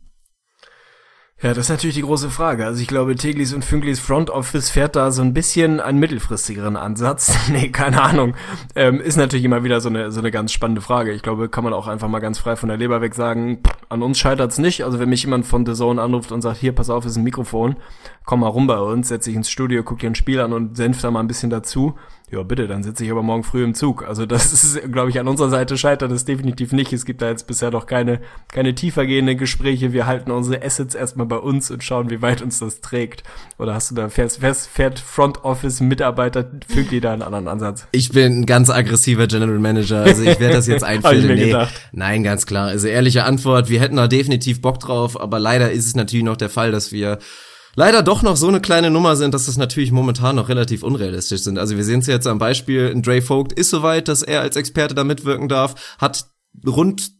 Ja, das ist natürlich die große Frage. Also ich glaube, Teglis und Fünklis Front Office fährt da so ein bisschen einen mittelfristigeren Ansatz. Nee, keine Ahnung. Ist natürlich immer wieder so eine ganz spannende Frage. Ich glaube, kann man auch einfach mal ganz frei von der Leber weg sagen, an uns scheitert's nicht. Also wenn mich jemand von DAZN anruft und sagt, hier, pass auf, ist ein Mikrofon, komm mal rum bei uns, setz dich ins Studio, guck dir ein Spiel an und senf da mal ein bisschen dazu. Ja, bitte, dann sitze ich aber morgen früh im Zug. Also das ist, glaube ich, an unserer Seite scheitert es definitiv nicht. Es gibt da jetzt bisher noch keine tiefergehenden Gespräche. Wir halten unsere Assets erstmal bei uns und schauen, wie weit uns das trägt. Oder hast du da, fährt Front Office Mitarbeiter, fügt ihr da einen anderen Ansatz? Ich bin ein ganz aggressiver General Manager, also ich werde das jetzt einführen. Nein, ganz klar. Also ehrliche Antwort, wir hätten da definitiv Bock drauf, aber leider ist es natürlich noch der Fall, dass wir leider doch noch so eine kleine Nummer sind, dass das natürlich momentan noch relativ unrealistisch sind. Also wir sehen es jetzt am Beispiel, Dre Vogt ist soweit, dass er als Experte da mitwirken darf, hat rund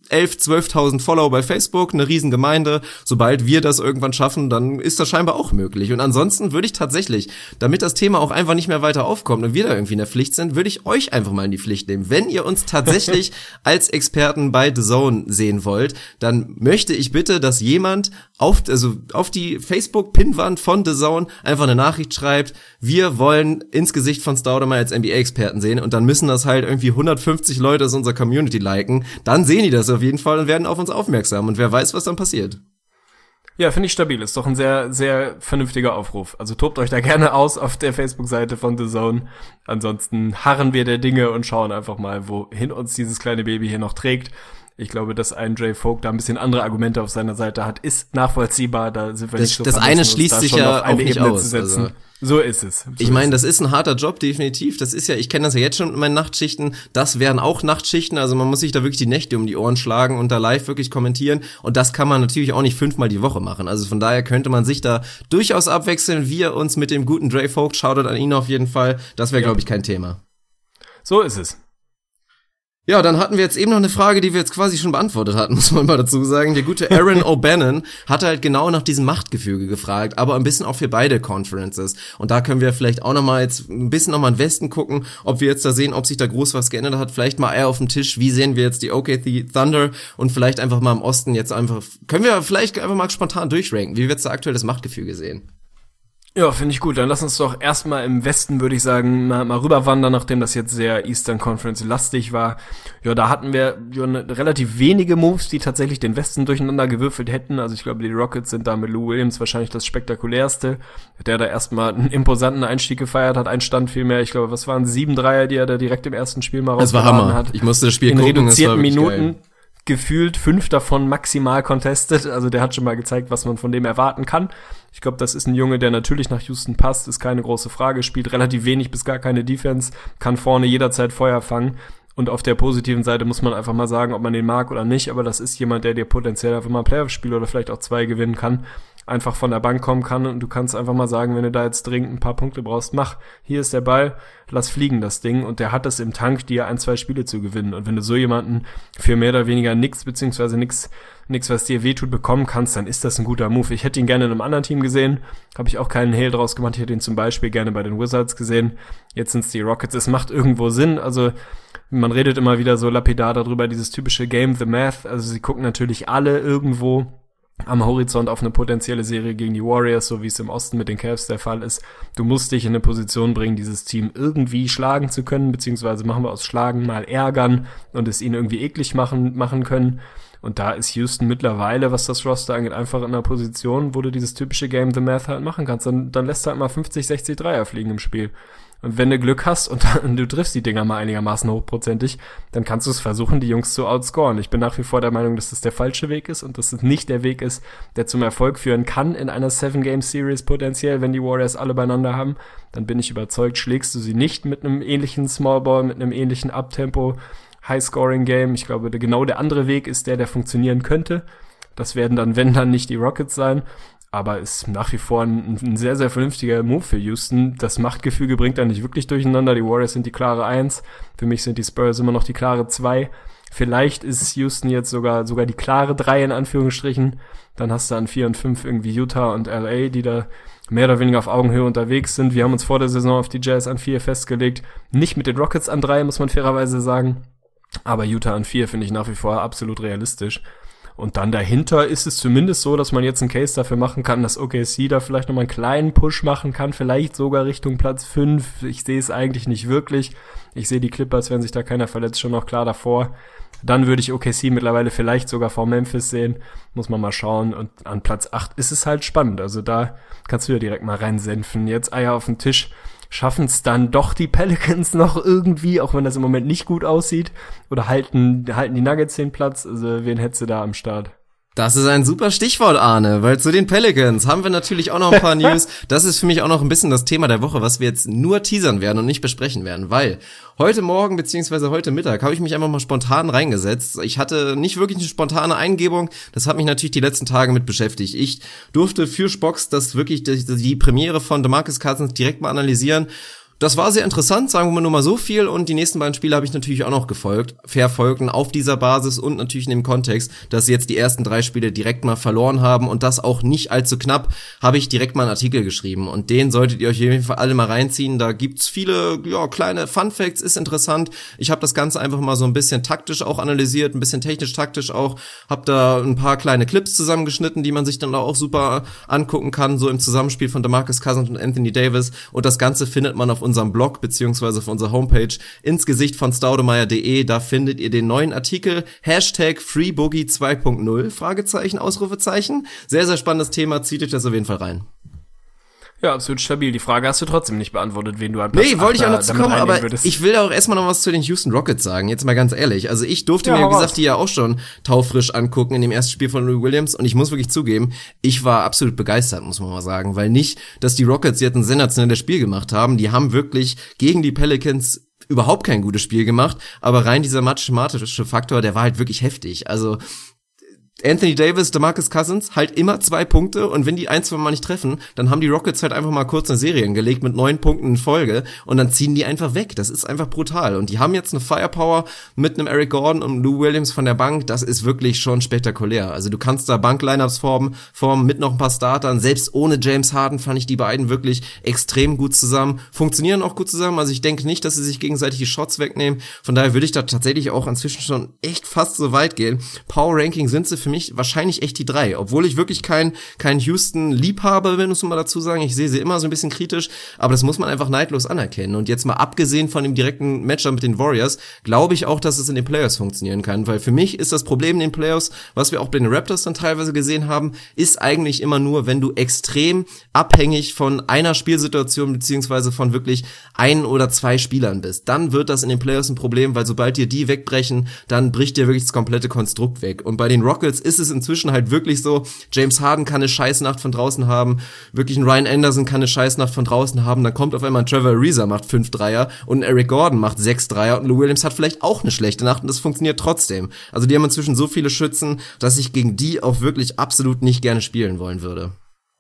12.000 Follower bei Facebook, eine Riesengemeinde. Sobald wir das irgendwann schaffen, dann ist das scheinbar auch möglich. Und ansonsten würde ich tatsächlich, damit das Thema auch einfach nicht mehr weiter aufkommt und wir da irgendwie in der Pflicht sind, würde ich euch einfach mal in die Pflicht nehmen. Wenn ihr uns tatsächlich als Experten bei The Zone sehen wollt, dann möchte ich bitte, dass jemand auf die Facebook-Pinnwand von The Zone einfach eine Nachricht schreibt, wir wollen ins Gesicht von Staudemeyer als NBA-Experten sehen, und dann müssen das halt irgendwie 150 Leute aus unserer Community liken. Dann sehen die das auf jeden Fall und werden auf uns aufmerksam, und wer weiß, was dann passiert. Ja, finde ich stabil. Ist doch ein sehr, sehr vernünftiger Aufruf. Also tobt euch da gerne aus auf der Facebook-Seite von The Zone. Ansonsten harren wir der Dinge und schauen einfach mal, wohin uns dieses kleine Baby hier noch trägt. Ich glaube, dass ein Dre Vogt da ein bisschen andere Argumente auf seiner Seite hat, ist nachvollziehbar. Da sind wir nicht so das eine schließt sich ja auch nicht aus. Also, so ist es. Ich meine, das ist ein harter Job, definitiv. Das ist ja, ich kenne das ja jetzt schon in meinen Nachtschichten. Das wären auch Nachtschichten. Also man muss sich da wirklich die Nächte um die Ohren schlagen und da live wirklich kommentieren. Und das kann man natürlich auch nicht 5-mal die Woche machen. Also von daher könnte man sich da durchaus abwechseln. Wir uns mit dem guten Dre Vogt, Shoutout an ihn auf jeden Fall. Das wäre, glaube ich, kein Thema. So ist es. Ja, dann hatten wir jetzt eben noch eine Frage, die wir jetzt quasi schon beantwortet hatten, muss man mal dazu sagen. Der gute Aaron O'Bannon hatte halt genau nach diesem Machtgefüge gefragt, aber ein bisschen auch für beide Conferences. Und da können wir vielleicht auch nochmal jetzt ein bisschen nochmal in den Westen gucken, ob wir jetzt da sehen, ob sich da groß was geändert hat. Vielleicht mal eher auf dem Tisch, wie sehen wir jetzt die OKC Thunder, und vielleicht einfach mal im Osten jetzt einfach, können wir vielleicht einfach mal spontan durchranken, wie wir jetzt da aktuell das Machtgefüge sehen. Ja, finde ich gut. Dann lass uns doch erstmal im Westen, würde ich sagen, mal rüberwandern, nachdem das jetzt sehr Eastern Conference lastig war. Ja, da hatten wir relativ wenige Moves, die tatsächlich den Westen durcheinander gewürfelt hätten. Also ich glaube, die Rockets sind da mit Lou Williams wahrscheinlich das spektakulärste, der da erstmal einen imposanten Einstieg gefeiert hat. Ein Stand vielmehr, ich glaube, was waren 7 Dreier, die er da direkt im ersten Spiel mal rausgehauen hat. Das war Hammer. Ich musste das Spiel in gucken, reduzierten Minuten. Geil. Gefühlt 5 davon maximal contested, also der hat schon mal gezeigt, was man von dem erwarten kann. Ich glaube, das ist ein Junge, der natürlich nach Houston passt, ist keine große Frage, spielt relativ wenig bis gar keine Defense, kann vorne jederzeit Feuer fangen, und auf der positiven Seite muss man einfach mal sagen, ob man den mag oder nicht, aber das ist jemand, der dir potenziell einfach mal ein Playoff-Spiel oder vielleicht auch 2 gewinnen kann, einfach von der Bank kommen kann, und du kannst einfach mal sagen, wenn du da jetzt dringend ein paar Punkte brauchst, mach, hier ist der Ball, lass fliegen das Ding, und der hat es im Tank, dir 1-2 Spiele zu gewinnen, und wenn du so jemanden für mehr oder weniger nix, beziehungsweise nix, was dir wehtut, bekommen kannst, dann ist das ein guter Move. Ich hätte ihn gerne in einem anderen Team gesehen, habe ich auch keinen Hehl draus gemacht, ich hätte ihn zum Beispiel gerne bei den Wizards gesehen, jetzt sind es die Rockets, es macht irgendwo Sinn, also man redet immer wieder so lapidar darüber, dieses typische Game the Math, also sie gucken natürlich alle irgendwo am Horizont auf eine potenzielle Serie gegen die Warriors, so wie es im Osten mit den Cavs der Fall ist. Du musst dich in eine Position bringen, dieses Team irgendwie schlagen zu können, beziehungsweise machen wir aus Schlagen mal ärgern und es ihnen irgendwie eklig machen können. Und da ist Houston mittlerweile, was das Roster angeht, einfach in einer Position, wo du dieses typische Game the Math halt machen kannst. Dann lässt du halt mal 50, 60 Dreier fliegen im Spiel. Und wenn du Glück hast und du triffst die Dinger mal einigermaßen hochprozentig, dann kannst du es versuchen, die Jungs zu outscoren. Ich bin nach wie vor der Meinung, dass das der falsche Weg ist und dass es nicht der Weg ist, der zum Erfolg führen kann in einer 7-Game-Series potenziell, wenn die Warriors alle beieinander haben. Dann bin ich überzeugt, schlägst du sie nicht mit einem ähnlichen Smallball, mit einem ähnlichen Uptempo, High-Scoring-Game. Ich glaube, genau der andere Weg ist der funktionieren könnte. Das werden dann, wenn dann, nicht die Rockets sein. Aber ist nach wie vor ein sehr, sehr vernünftiger Move für Houston. Das Machtgefüge bringt da nicht wirklich durcheinander. Die Warriors sind die klare 1. Für mich sind die Spurs immer noch die klare 2. Vielleicht ist Houston jetzt sogar die klare 3 in Anführungsstrichen. Dann hast du an 4 und 5 irgendwie Utah und LA, die da mehr oder weniger auf Augenhöhe unterwegs sind. Wir haben uns vor der Saison auf die Jazz an 4 festgelegt. Nicht mit den Rockets an 3, muss man fairerweise sagen. Aber Utah an 4 finde ich nach wie vor absolut realistisch. Und dann dahinter ist es zumindest so, dass man jetzt einen Case dafür machen kann, dass OKC da vielleicht nochmal einen kleinen Push machen kann, vielleicht sogar Richtung Platz 5. Ich sehe es eigentlich nicht wirklich. Ich sehe die Clippers, wenn sich da keiner verletzt, schon noch klar davor. Dann würde ich OKC mittlerweile vielleicht sogar vor Memphis sehen. Muss man mal schauen. Und an Platz 8 ist es halt spannend. Also da kannst du ja direkt mal reinsenfen. Jetzt Eier auf den Tisch. Schaffen es dann doch die Pelicans noch irgendwie, auch wenn das im Moment nicht gut aussieht? Oder halten die Nuggets den Platz? Also wen hättest du da am Start? Das ist ein super Stichwort, Arne, weil zu den Pelicans haben wir natürlich auch noch ein paar News. Das ist für mich auch noch ein bisschen das Thema der Woche, was wir jetzt nur teasern werden und nicht besprechen werden, weil heute Morgen beziehungsweise heute Mittag habe ich mich einfach mal spontan reingesetzt. Ich hatte nicht wirklich eine spontane Eingebung, das hat mich natürlich die letzten Tage mit beschäftigt. Ich durfte für Spocks das wirklich die Premiere von DeMarcus Cousins direkt mal analysieren. Das war sehr interessant, sagen wir mal nur mal so viel, und die nächsten beiden Spiele habe ich natürlich auch noch verfolgt und auf dieser Basis und natürlich in dem Kontext, dass sie jetzt die ersten 3 Spiele direkt mal verloren haben und das auch nicht allzu knapp, habe ich direkt mal einen Artikel geschrieben und den solltet ihr euch auf jeden Fall alle mal reinziehen. Da gibt's viele kleine Fun Facts, ist interessant. Ich habe das Ganze einfach mal so ein bisschen taktisch auch analysiert, ein bisschen technisch-taktisch auch, habe da ein paar kleine Clips zusammengeschnitten, die man sich dann auch super angucken kann, so im Zusammenspiel von DeMarcus Cousins und Anthony Davis, und das Ganze findet man auf unserem Blog beziehungsweise auf unserer Homepage ins Gesicht von staudemeyer.de. Da findet ihr den neuen Artikel #FreeBoogie 2.0 Fragezeichen, Ausrufezeichen. Sehr, sehr spannendes Thema, zieht euch das auf jeden Fall rein. Ja, absolut stabil. Die Frage hast du trotzdem nicht beantwortet, wen du an Platz 8 wollte ich auch noch zu kommen, aber ich will auch erstmal noch was zu den Houston Rockets sagen, jetzt mal ganz ehrlich. Also ich durfte mir, wie gesagt, die ja auch schon taufrisch angucken in dem ersten Spiel von Lou Williams, und ich muss wirklich zugeben, ich war absolut begeistert, muss man mal sagen, weil nicht, dass die Rockets jetzt ein sensationelles Spiel gemacht haben, die haben wirklich gegen die Pelicans überhaupt kein gutes Spiel gemacht, aber rein dieser mathematische Faktor, der war halt wirklich heftig. Also Anthony Davis, DeMarcus Cousins, halt immer 2 Punkte, und wenn die 1-2 Mal nicht treffen, dann haben die Rockets halt einfach mal kurz eine Serie gelegt mit 9 Punkten in Folge, und dann ziehen die einfach weg. Das ist einfach brutal, und die haben jetzt eine Firepower mit einem Eric Gordon und Lou Williams von der Bank, das ist wirklich schon spektakulär. Also du kannst da Bank-Lineups formen mit noch ein paar Startern, selbst ohne James Harden fand ich die beiden wirklich extrem gut zusammen, funktionieren auch gut zusammen, also ich denke nicht, dass sie sich gegenseitig die Shots wegnehmen, von daher würde ich da tatsächlich auch inzwischen schon echt fast so weit gehen. Power-Ranking sind sie für mich wahrscheinlich echt die 3, obwohl ich wirklich kein Houston-Liebhaber bin, muss man mal dazu sagen. Ich sehe sie immer so ein bisschen kritisch, aber das muss man einfach neidlos anerkennen. Und jetzt mal abgesehen von dem direkten Matchup mit den Warriors, glaube ich auch, dass es in den Playoffs funktionieren kann, weil für mich ist das Problem in den Playoffs, was wir auch bei den Raptors dann teilweise gesehen haben, ist eigentlich immer nur, wenn du extrem abhängig von einer Spielsituation beziehungsweise von wirklich 1 oder 2 Spielern bist. Dann wird das in den Playoffs ein Problem, weil sobald dir die wegbrechen, dann bricht dir wirklich das komplette Konstrukt weg. Und bei den Rockets ist es inzwischen halt wirklich so, James Harden kann eine Scheißnacht von draußen haben, wirklich ein Ryan Anderson kann eine Scheißnacht von draußen haben, dann kommt auf einmal ein Trevor Ariza, macht 5 Dreier, und ein Eric Gordon macht 6 Dreier, und Lou Williams hat vielleicht auch eine schlechte Nacht, und das funktioniert trotzdem. Also die haben inzwischen so viele Schützen, dass ich gegen die auch wirklich absolut nicht gerne spielen wollen würde.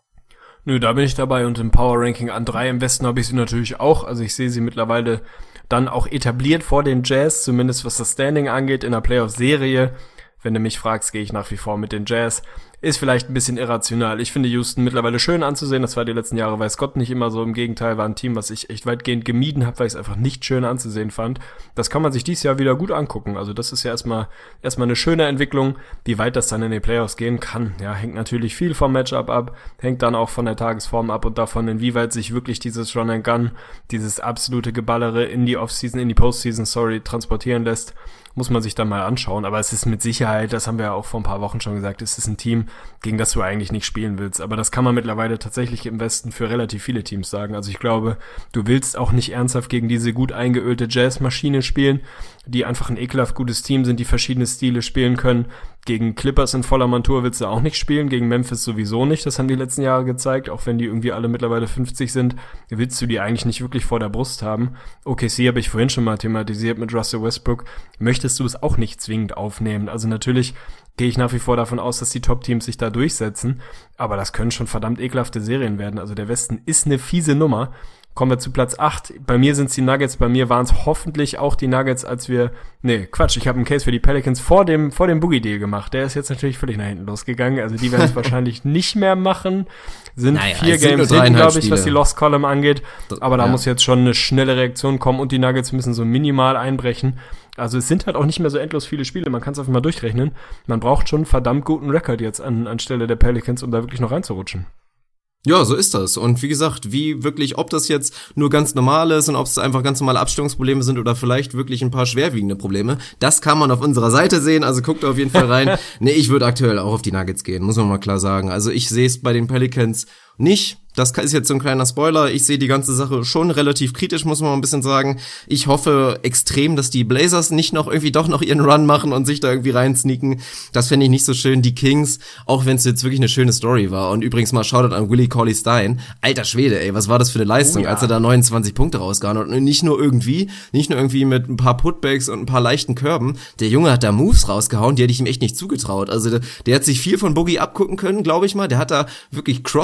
Nö, da bin ich dabei, und im Power-Ranking an 3 im Westen habe ich sie natürlich auch. Also ich sehe sie mittlerweile dann auch etabliert vor den Jazz, zumindest was das Standing angeht, in der Playoff-Serie. Wenn du mich fragst, gehe ich nach wie vor mit den Jazz. Ist vielleicht ein bisschen irrational. Ich finde Houston mittlerweile schön anzusehen. Das war die letzten Jahre, weiß Gott, nicht immer so. Im Gegenteil, war ein Team, was ich echt weitgehend gemieden habe, weil ich es einfach nicht schön anzusehen fand. Das kann man sich dieses Jahr wieder gut angucken. Also das ist ja erstmal eine schöne Entwicklung. Wie weit das dann in den Playoffs gehen kann, ja, hängt natürlich viel vom Matchup ab, hängt dann auch von der Tagesform ab und davon, inwieweit sich wirklich dieses Run and Gun, dieses absolute Geballere in die Postseason, transportieren lässt. Muss man sich dann mal anschauen, aber es ist mit Sicherheit, das haben wir ja auch vor ein paar Wochen schon gesagt, es ist ein Team, gegen das du eigentlich nicht spielen willst, aber das kann man mittlerweile tatsächlich im Westen für relativ viele Teams sagen. Also ich glaube, du willst auch nicht ernsthaft gegen diese gut eingeölte Jazz-Maschine spielen, die einfach ein ekelhaft gutes Team sind, die verschiedene Stile spielen können. Gegen Clippers in voller Montur willst du auch nicht spielen, gegen Memphis sowieso nicht, das haben die letzten Jahre gezeigt, auch wenn die irgendwie alle mittlerweile 50 sind, willst du die eigentlich nicht wirklich vor der Brust haben. OKC habe ich vorhin schon mal thematisiert mit Russell Westbrook, möchtest du es auch nicht zwingend aufnehmen. Also natürlich gehe ich nach wie vor davon aus, dass die Top-Teams sich da durchsetzen, aber das können schon verdammt ekelhafte Serien werden. Also der Westen ist eine fiese Nummer. Kommen wir zu Platz 8. Bei mir sind es die Nuggets, bei mir waren es hoffentlich auch die Nuggets, ich habe einen Case für die Pelicans vor dem Boogie-Deal gemacht. Der ist jetzt natürlich völlig nach hinten losgegangen, also die werden es wahrscheinlich nicht mehr machen. Sind 4 Games hinten, glaube ich, was die Lost Column angeht, aber da muss jetzt schon eine schnelle Reaktion kommen und die Nuggets müssen so minimal einbrechen. Also es sind halt auch nicht mehr so endlos viele Spiele, man kann es einfach mal durchrechnen. Man braucht schon einen verdammt guten Rekord jetzt anstelle der Pelicans, um da wirklich noch reinzurutschen. Ja, so ist das. Und wie gesagt, ob das jetzt nur ganz normal ist und ob es einfach ganz normale Abstimmungsprobleme sind oder vielleicht wirklich ein paar schwerwiegende Probleme, das kann man auf unserer Seite sehen, also guckt auf jeden Fall rein. Nee, ich würde aktuell auch auf die Nuggets gehen, muss man mal klar sagen. Also ich sehe es bei den Pelicans nicht. Das ist jetzt so ein kleiner Spoiler. Ich sehe die ganze Sache schon relativ kritisch, muss man mal ein bisschen sagen. Ich hoffe extrem, dass die Blazers nicht noch irgendwie doch noch ihren Run machen und sich da irgendwie reinsneaken. Das fände ich nicht so schön. Die Kings, auch wenn es jetzt wirklich eine schöne Story war. Und übrigens mal Shoutout an Willie Cauley-Stein. Alter Schwede, ey, was war das für eine Leistung, als er da 29 Punkte rausgehauen hat. Und nicht nur irgendwie mit ein paar Putbacks und ein paar leichten Körben. Der Junge hat da Moves rausgehauen, die hätte ich ihm echt nicht zugetraut. Also der hat sich viel von Boogie abgucken können, glaube ich mal. Der hat da wirklich Crossover-Moves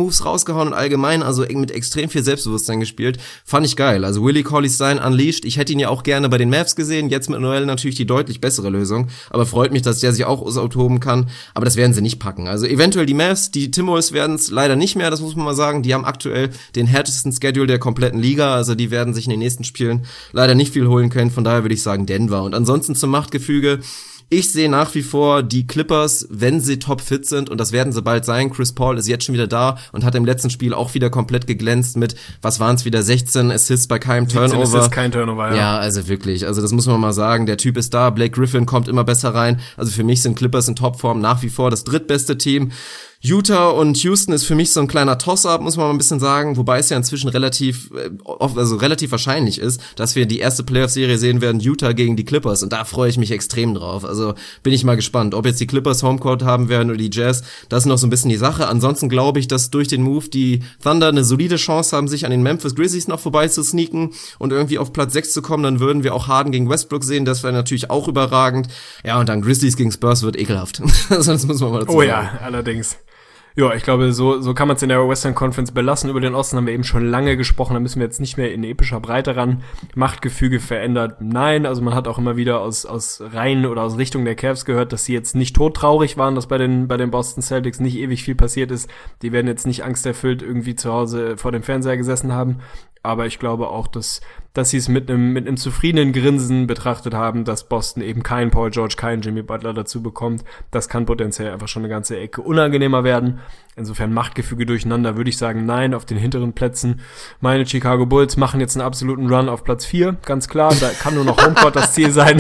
Moves rausgehauen und allgemein, also mit extrem viel Selbstbewusstsein gespielt. Fand ich geil. Also Willie Cauley-Stein unleashed. Ich hätte ihn ja auch gerne bei den Mavs gesehen. Jetzt mit Noel natürlich die deutlich bessere Lösung. Aber freut mich, dass der sich auch austoben kann. Aber das werden sie nicht packen. Also eventuell die Mavs, die Timberwolves werden es leider nicht mehr, das muss man mal sagen. Die haben aktuell den härtesten Schedule der kompletten Liga. Also die werden sich in den nächsten Spielen leider nicht viel holen können. Von daher würde ich sagen Denver. Und ansonsten zum Machtgefüge. Ich sehe nach wie vor die Clippers, wenn sie topfit sind, und das werden sie bald sein. Chris Paul ist jetzt schon wieder da und hat im letzten Spiel auch wieder komplett geglänzt mit, was waren es wieder, 16 Assists bei keinem Turnover. 16 Assists, kein Turnover, ja. Ja, also wirklich, also das muss man mal sagen, der Typ ist da, Blake Griffin kommt immer besser rein, also für mich sind Clippers in Topform nach wie vor das drittbeste Team. Utah und Houston ist für mich so ein kleiner Toss-up, muss man mal ein bisschen sagen, wobei es ja inzwischen relativ wahrscheinlich ist, dass wir die erste Playoff-Serie sehen werden, Utah gegen die Clippers, und da freue ich mich extrem drauf. Also bin ich mal gespannt, ob jetzt die Clippers Homecourt haben werden oder die Jazz, das ist noch so ein bisschen die Sache. Ansonsten glaube ich, dass durch den Move die Thunder eine solide Chance haben, sich an den Memphis Grizzlies noch vorbei zu sneaken und irgendwie auf Platz 6 zu kommen. Dann würden wir auch Harden gegen Westbrook sehen, das wäre natürlich auch überragend. Ja, und dann Grizzlies gegen Spurs wird ekelhaft. Sonst muss man mal dazu sagen. Oh ja, allerdings. Ja, ich glaube, so kann man es in der Western Conference belassen. Über den Osten haben wir eben schon lange gesprochen, da müssen wir jetzt nicht mehr in epischer Breite ran. Machtgefüge verändert, nein. Also man hat auch immer wieder aus Reihen oder aus Richtung der Cavs gehört, dass sie jetzt nicht todtraurig waren, dass bei den Boston Celtics nicht ewig viel passiert ist. Die werden jetzt nicht angsterfüllt irgendwie zu Hause vor dem Fernseher gesessen haben. Aber ich glaube auch, dass sie es mit einem zufriedenen Grinsen betrachtet haben, dass Boston eben keinen Paul George, keinen Jimmy Butler dazu bekommt. Das kann potenziell einfach schon eine ganze Ecke unangenehmer werden. Insofern Machtgefüge durcheinander, würde ich sagen, nein, auf den hinteren Plätzen. Meine Chicago Bulls machen jetzt einen absoluten Run auf Platz 4, ganz klar. Da kann nur noch Homecourt das Ziel sein.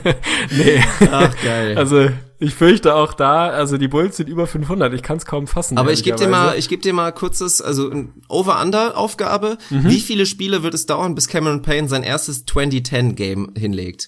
Nee. Ach, geil. Also ich fürchte auch da, also die Bulls sind über 500, ich kann es kaum fassen. Aber ich gebe dir mal kurzes, also ein Over-Under-Aufgabe. Wie viele Spiele wird es dauern, bis Cameron Payne sein erstes 2010-Game hinlegt?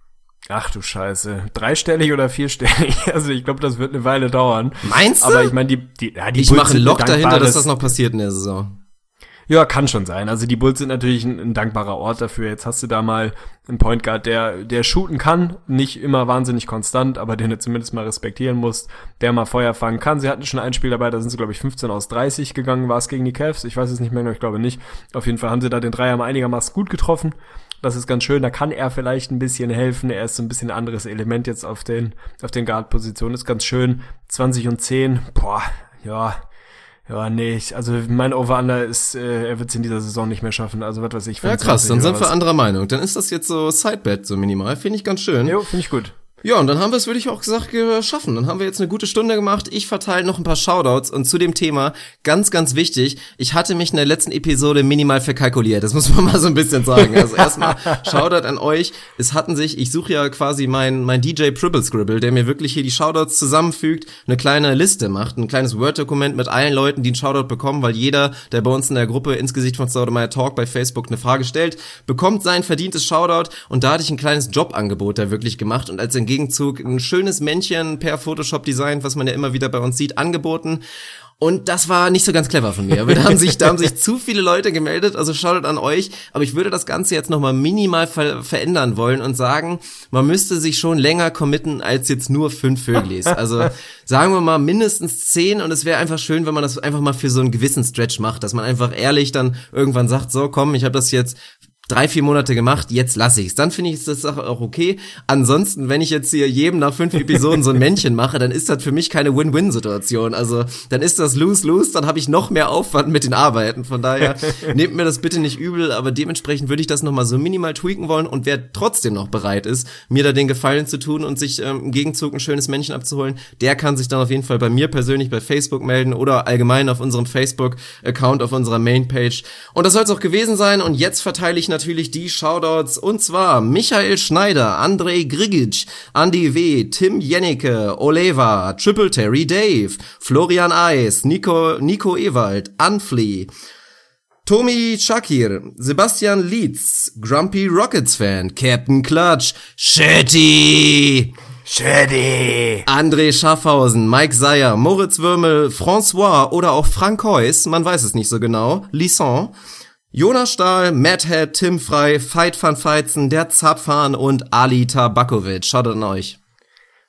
Ach du Scheiße. 3-stellig oder 4-stellig? Also ich glaube, das wird eine Weile dauern. Meinst du? Aber ich meine, die ich mache einen Lock dahinter, dass das noch passiert in der Saison. Ja, kann schon sein. Also die Bulls sind natürlich ein dankbarer Ort dafür. Jetzt hast du da mal einen Point Guard, der shooten kann, nicht immer wahnsinnig konstant, aber den du zumindest mal respektieren musst, der mal Feuer fangen kann. Sie hatten schon ein Spiel dabei, da sind sie, glaube ich, 15 aus 30 gegangen, war es gegen die Cavs. Ich weiß es nicht mehr, ich glaube nicht. Auf jeden Fall haben sie da den Dreier mal einigermaßen gut getroffen. Das ist ganz schön, da kann er vielleicht ein bisschen helfen. Er ist so ein bisschen ein anderes Element jetzt auf den Guard-Positionen. Ist ganz schön. 20 und 10, Ja, nee, also mein Over-Under ist, er wird es in dieser Saison nicht mehr schaffen, also was weiß ich. Ja, krass, dann sind wir anderer Meinung. Dann ist das jetzt so Sidebet, so minimal, finde ich ganz schön. Jo, finde ich gut. Ja, und dann haben wir es, würde ich auch gesagt, geschaffen. Dann haben wir jetzt eine gute Stunde gemacht. Ich verteile noch ein paar Shoutouts, und zu dem Thema, ganz, ganz wichtig, ich hatte mich in der letzten Episode minimal verkalkuliert. Das muss man mal so ein bisschen sagen. Also erstmal Shoutout an euch. Ich suche ja quasi mein DJ Pribble Scribble, der mir wirklich hier die Shoutouts zusammenfügt, eine kleine Liste macht, ein kleines Word-Dokument mit allen Leuten, die einen Shoutout bekommen, weil jeder, der bei uns in der Gruppe ins Gesicht von Staudemeyer Talk bei Facebook eine Frage stellt, bekommt sein verdientes Shoutout, und da hatte ich ein kleines Jobangebot da wirklich gemacht und als Gegenzug ein schönes Männchen per Photoshop-Design, was man ja immer wieder bei uns sieht, angeboten. Und das war nicht so ganz clever von mir. Aber da haben sich zu viele Leute gemeldet, also Shoutout an euch. Aber ich würde das Ganze jetzt nochmal minimal verändern wollen und sagen, man müsste sich schon länger committen als jetzt nur 5 Vöglis. Also sagen wir mal mindestens 10, und es wäre einfach schön, wenn man das einfach mal für so einen gewissen Stretch macht, dass man einfach ehrlich dann irgendwann sagt, so komm, ich habe das jetzt 3-4 Monate gemacht, jetzt lasse ich's. Dann finde ich das auch okay. Ansonsten, wenn ich jetzt hier jedem nach 5 Episoden so ein Männchen mache, dann ist das für mich keine Win-Win-Situation. Also dann ist das Lose-Lose, dann habe ich noch mehr Aufwand mit den Arbeiten. Von daher nehmt mir das bitte nicht übel, aber dementsprechend würde ich das nochmal so minimal tweaken wollen, und wer trotzdem noch bereit ist, mir da den Gefallen zu tun und sich im Gegenzug ein schönes Männchen abzuholen, der kann sich dann auf jeden Fall bei mir persönlich bei Facebook melden oder allgemein auf unserem Facebook-Account, auf unserer Mainpage. Und das soll es auch gewesen sein, und jetzt verteile ich natürlich die Shoutouts, und zwar Michael Schneider, Andrei Grigic, Andy W., Tim Jennecke, Oleva, Triple Terry Dave, Florian Eis, Nico Ewald, Anfli, Tomi Shakir, Sebastian Lietz, Grumpy Rockets Fan, Captain Clutch, Shetty, André Schaffhausen, Mike Seyer, Moritz Würmel, François oder auch Frank Heuss, man weiß es nicht so genau, Lisson, Jonas Stahl, Matt Head, Tim Frey, Veit van Veitzen, der Zapfhahn und Ali Tabakovic. Schaut an euch.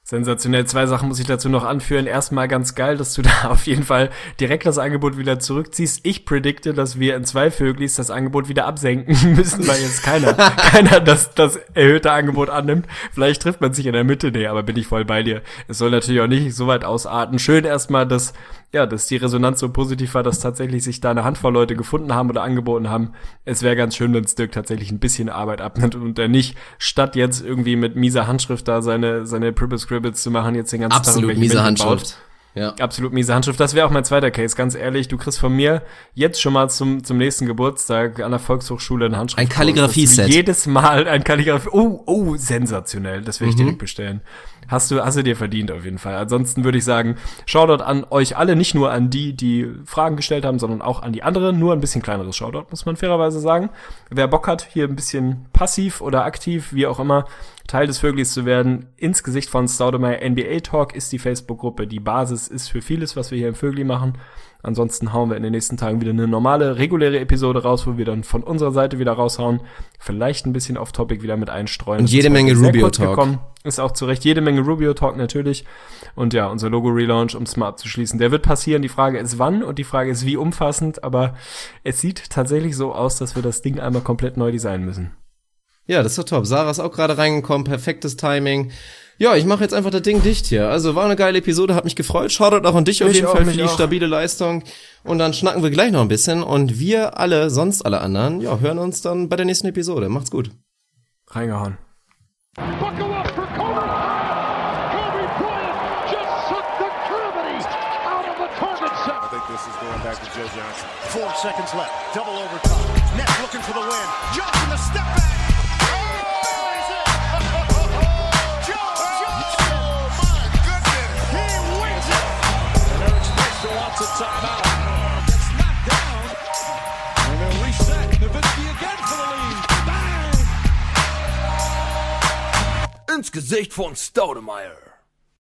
Sensationell. 2 Sachen muss ich dazu noch anführen. Erstmal ganz geil, dass du da auf jeden Fall direkt das Angebot wieder zurückziehst. Ich predikte, dass wir in 2 Vöglis das Angebot wieder absenken müssen, weil jetzt keiner das erhöhte Angebot annimmt. Vielleicht trifft man sich in der Mitte. Nee, aber bin ich voll bei dir. Es soll natürlich auch nicht so weit ausarten. Schön erstmal, dass die Resonanz so positiv war, dass tatsächlich sich da eine Handvoll Leute gefunden haben oder angeboten haben. Es wäre ganz schön, wenn es Dirk tatsächlich ein bisschen Arbeit abnimmt und er nicht, statt jetzt irgendwie mit mieser Handschrift da seine Pribble Scribbles zu machen, jetzt den ganzen Tag absolut miese Handschrift. Ja. Absolut miese Handschrift. Das wäre auch mein zweiter Case, ganz ehrlich. Du kriegst von mir jetzt schon mal zum nächsten Geburtstag an der Volkshochschule eine Handschrift. Ein Kalligrafie-Set. Jedes Mal ein Kalligrafie. Oh, sensationell. Das will ich direkt bestellen. Hast du dir verdient auf jeden Fall. Ansonsten würde ich sagen, Shoutout an euch alle, nicht nur an die Fragen gestellt haben, sondern auch an die anderen. Nur ein bisschen kleineres Shoutout, muss man fairerweise sagen. Wer Bock hat, hier ein bisschen passiv oder aktiv, wie auch immer, Teil des Vöglis zu werden, ins Gesicht von Staudemeyer NBA Talk ist die Facebook-Gruppe. Die Basis ist für vieles, was wir hier im Vögli machen. Ansonsten hauen wir in den nächsten Tagen wieder eine normale, reguläre Episode raus, wo wir dann von unserer Seite wieder raushauen. Vielleicht ein bisschen off-topic wieder mit einstreuen. Und jede Menge Rubio-Talk. Ist auch zu Recht jede Menge Rubio-Talk natürlich. Und ja, unser Logo-Relaunch, um es mal abzuschließen, der wird passieren. Die Frage ist wann und die Frage ist wie umfassend. Aber es sieht tatsächlich so aus, dass wir das Ding einmal komplett neu designen müssen. Ja, das ist doch top. Sarah ist auch gerade reingekommen, perfektes Timing. Ja, ich mache jetzt einfach das Ding dicht hier. Also war eine geile Episode, hat mich gefreut. Shoutout auch an dich auf jeden Fall für die stabile Leistung. Und dann schnacken wir gleich noch ein bisschen. Und wir alle, sonst alle anderen, ja, hören uns dann bei der nächsten Episode. Macht's gut. Reingehauen. Buckle up for Kobe. Kobe Bryant just sucked the gravity out of the target set. I think this is going back to Joe Johnson. 4 seconds left. Double overtime. Nets looking for the win. Johnson the step back. Timeout. Gets knocked down. And they'll reset. Nowitzki again for the lead. Bang! Ins Gesicht von Staudemeyer.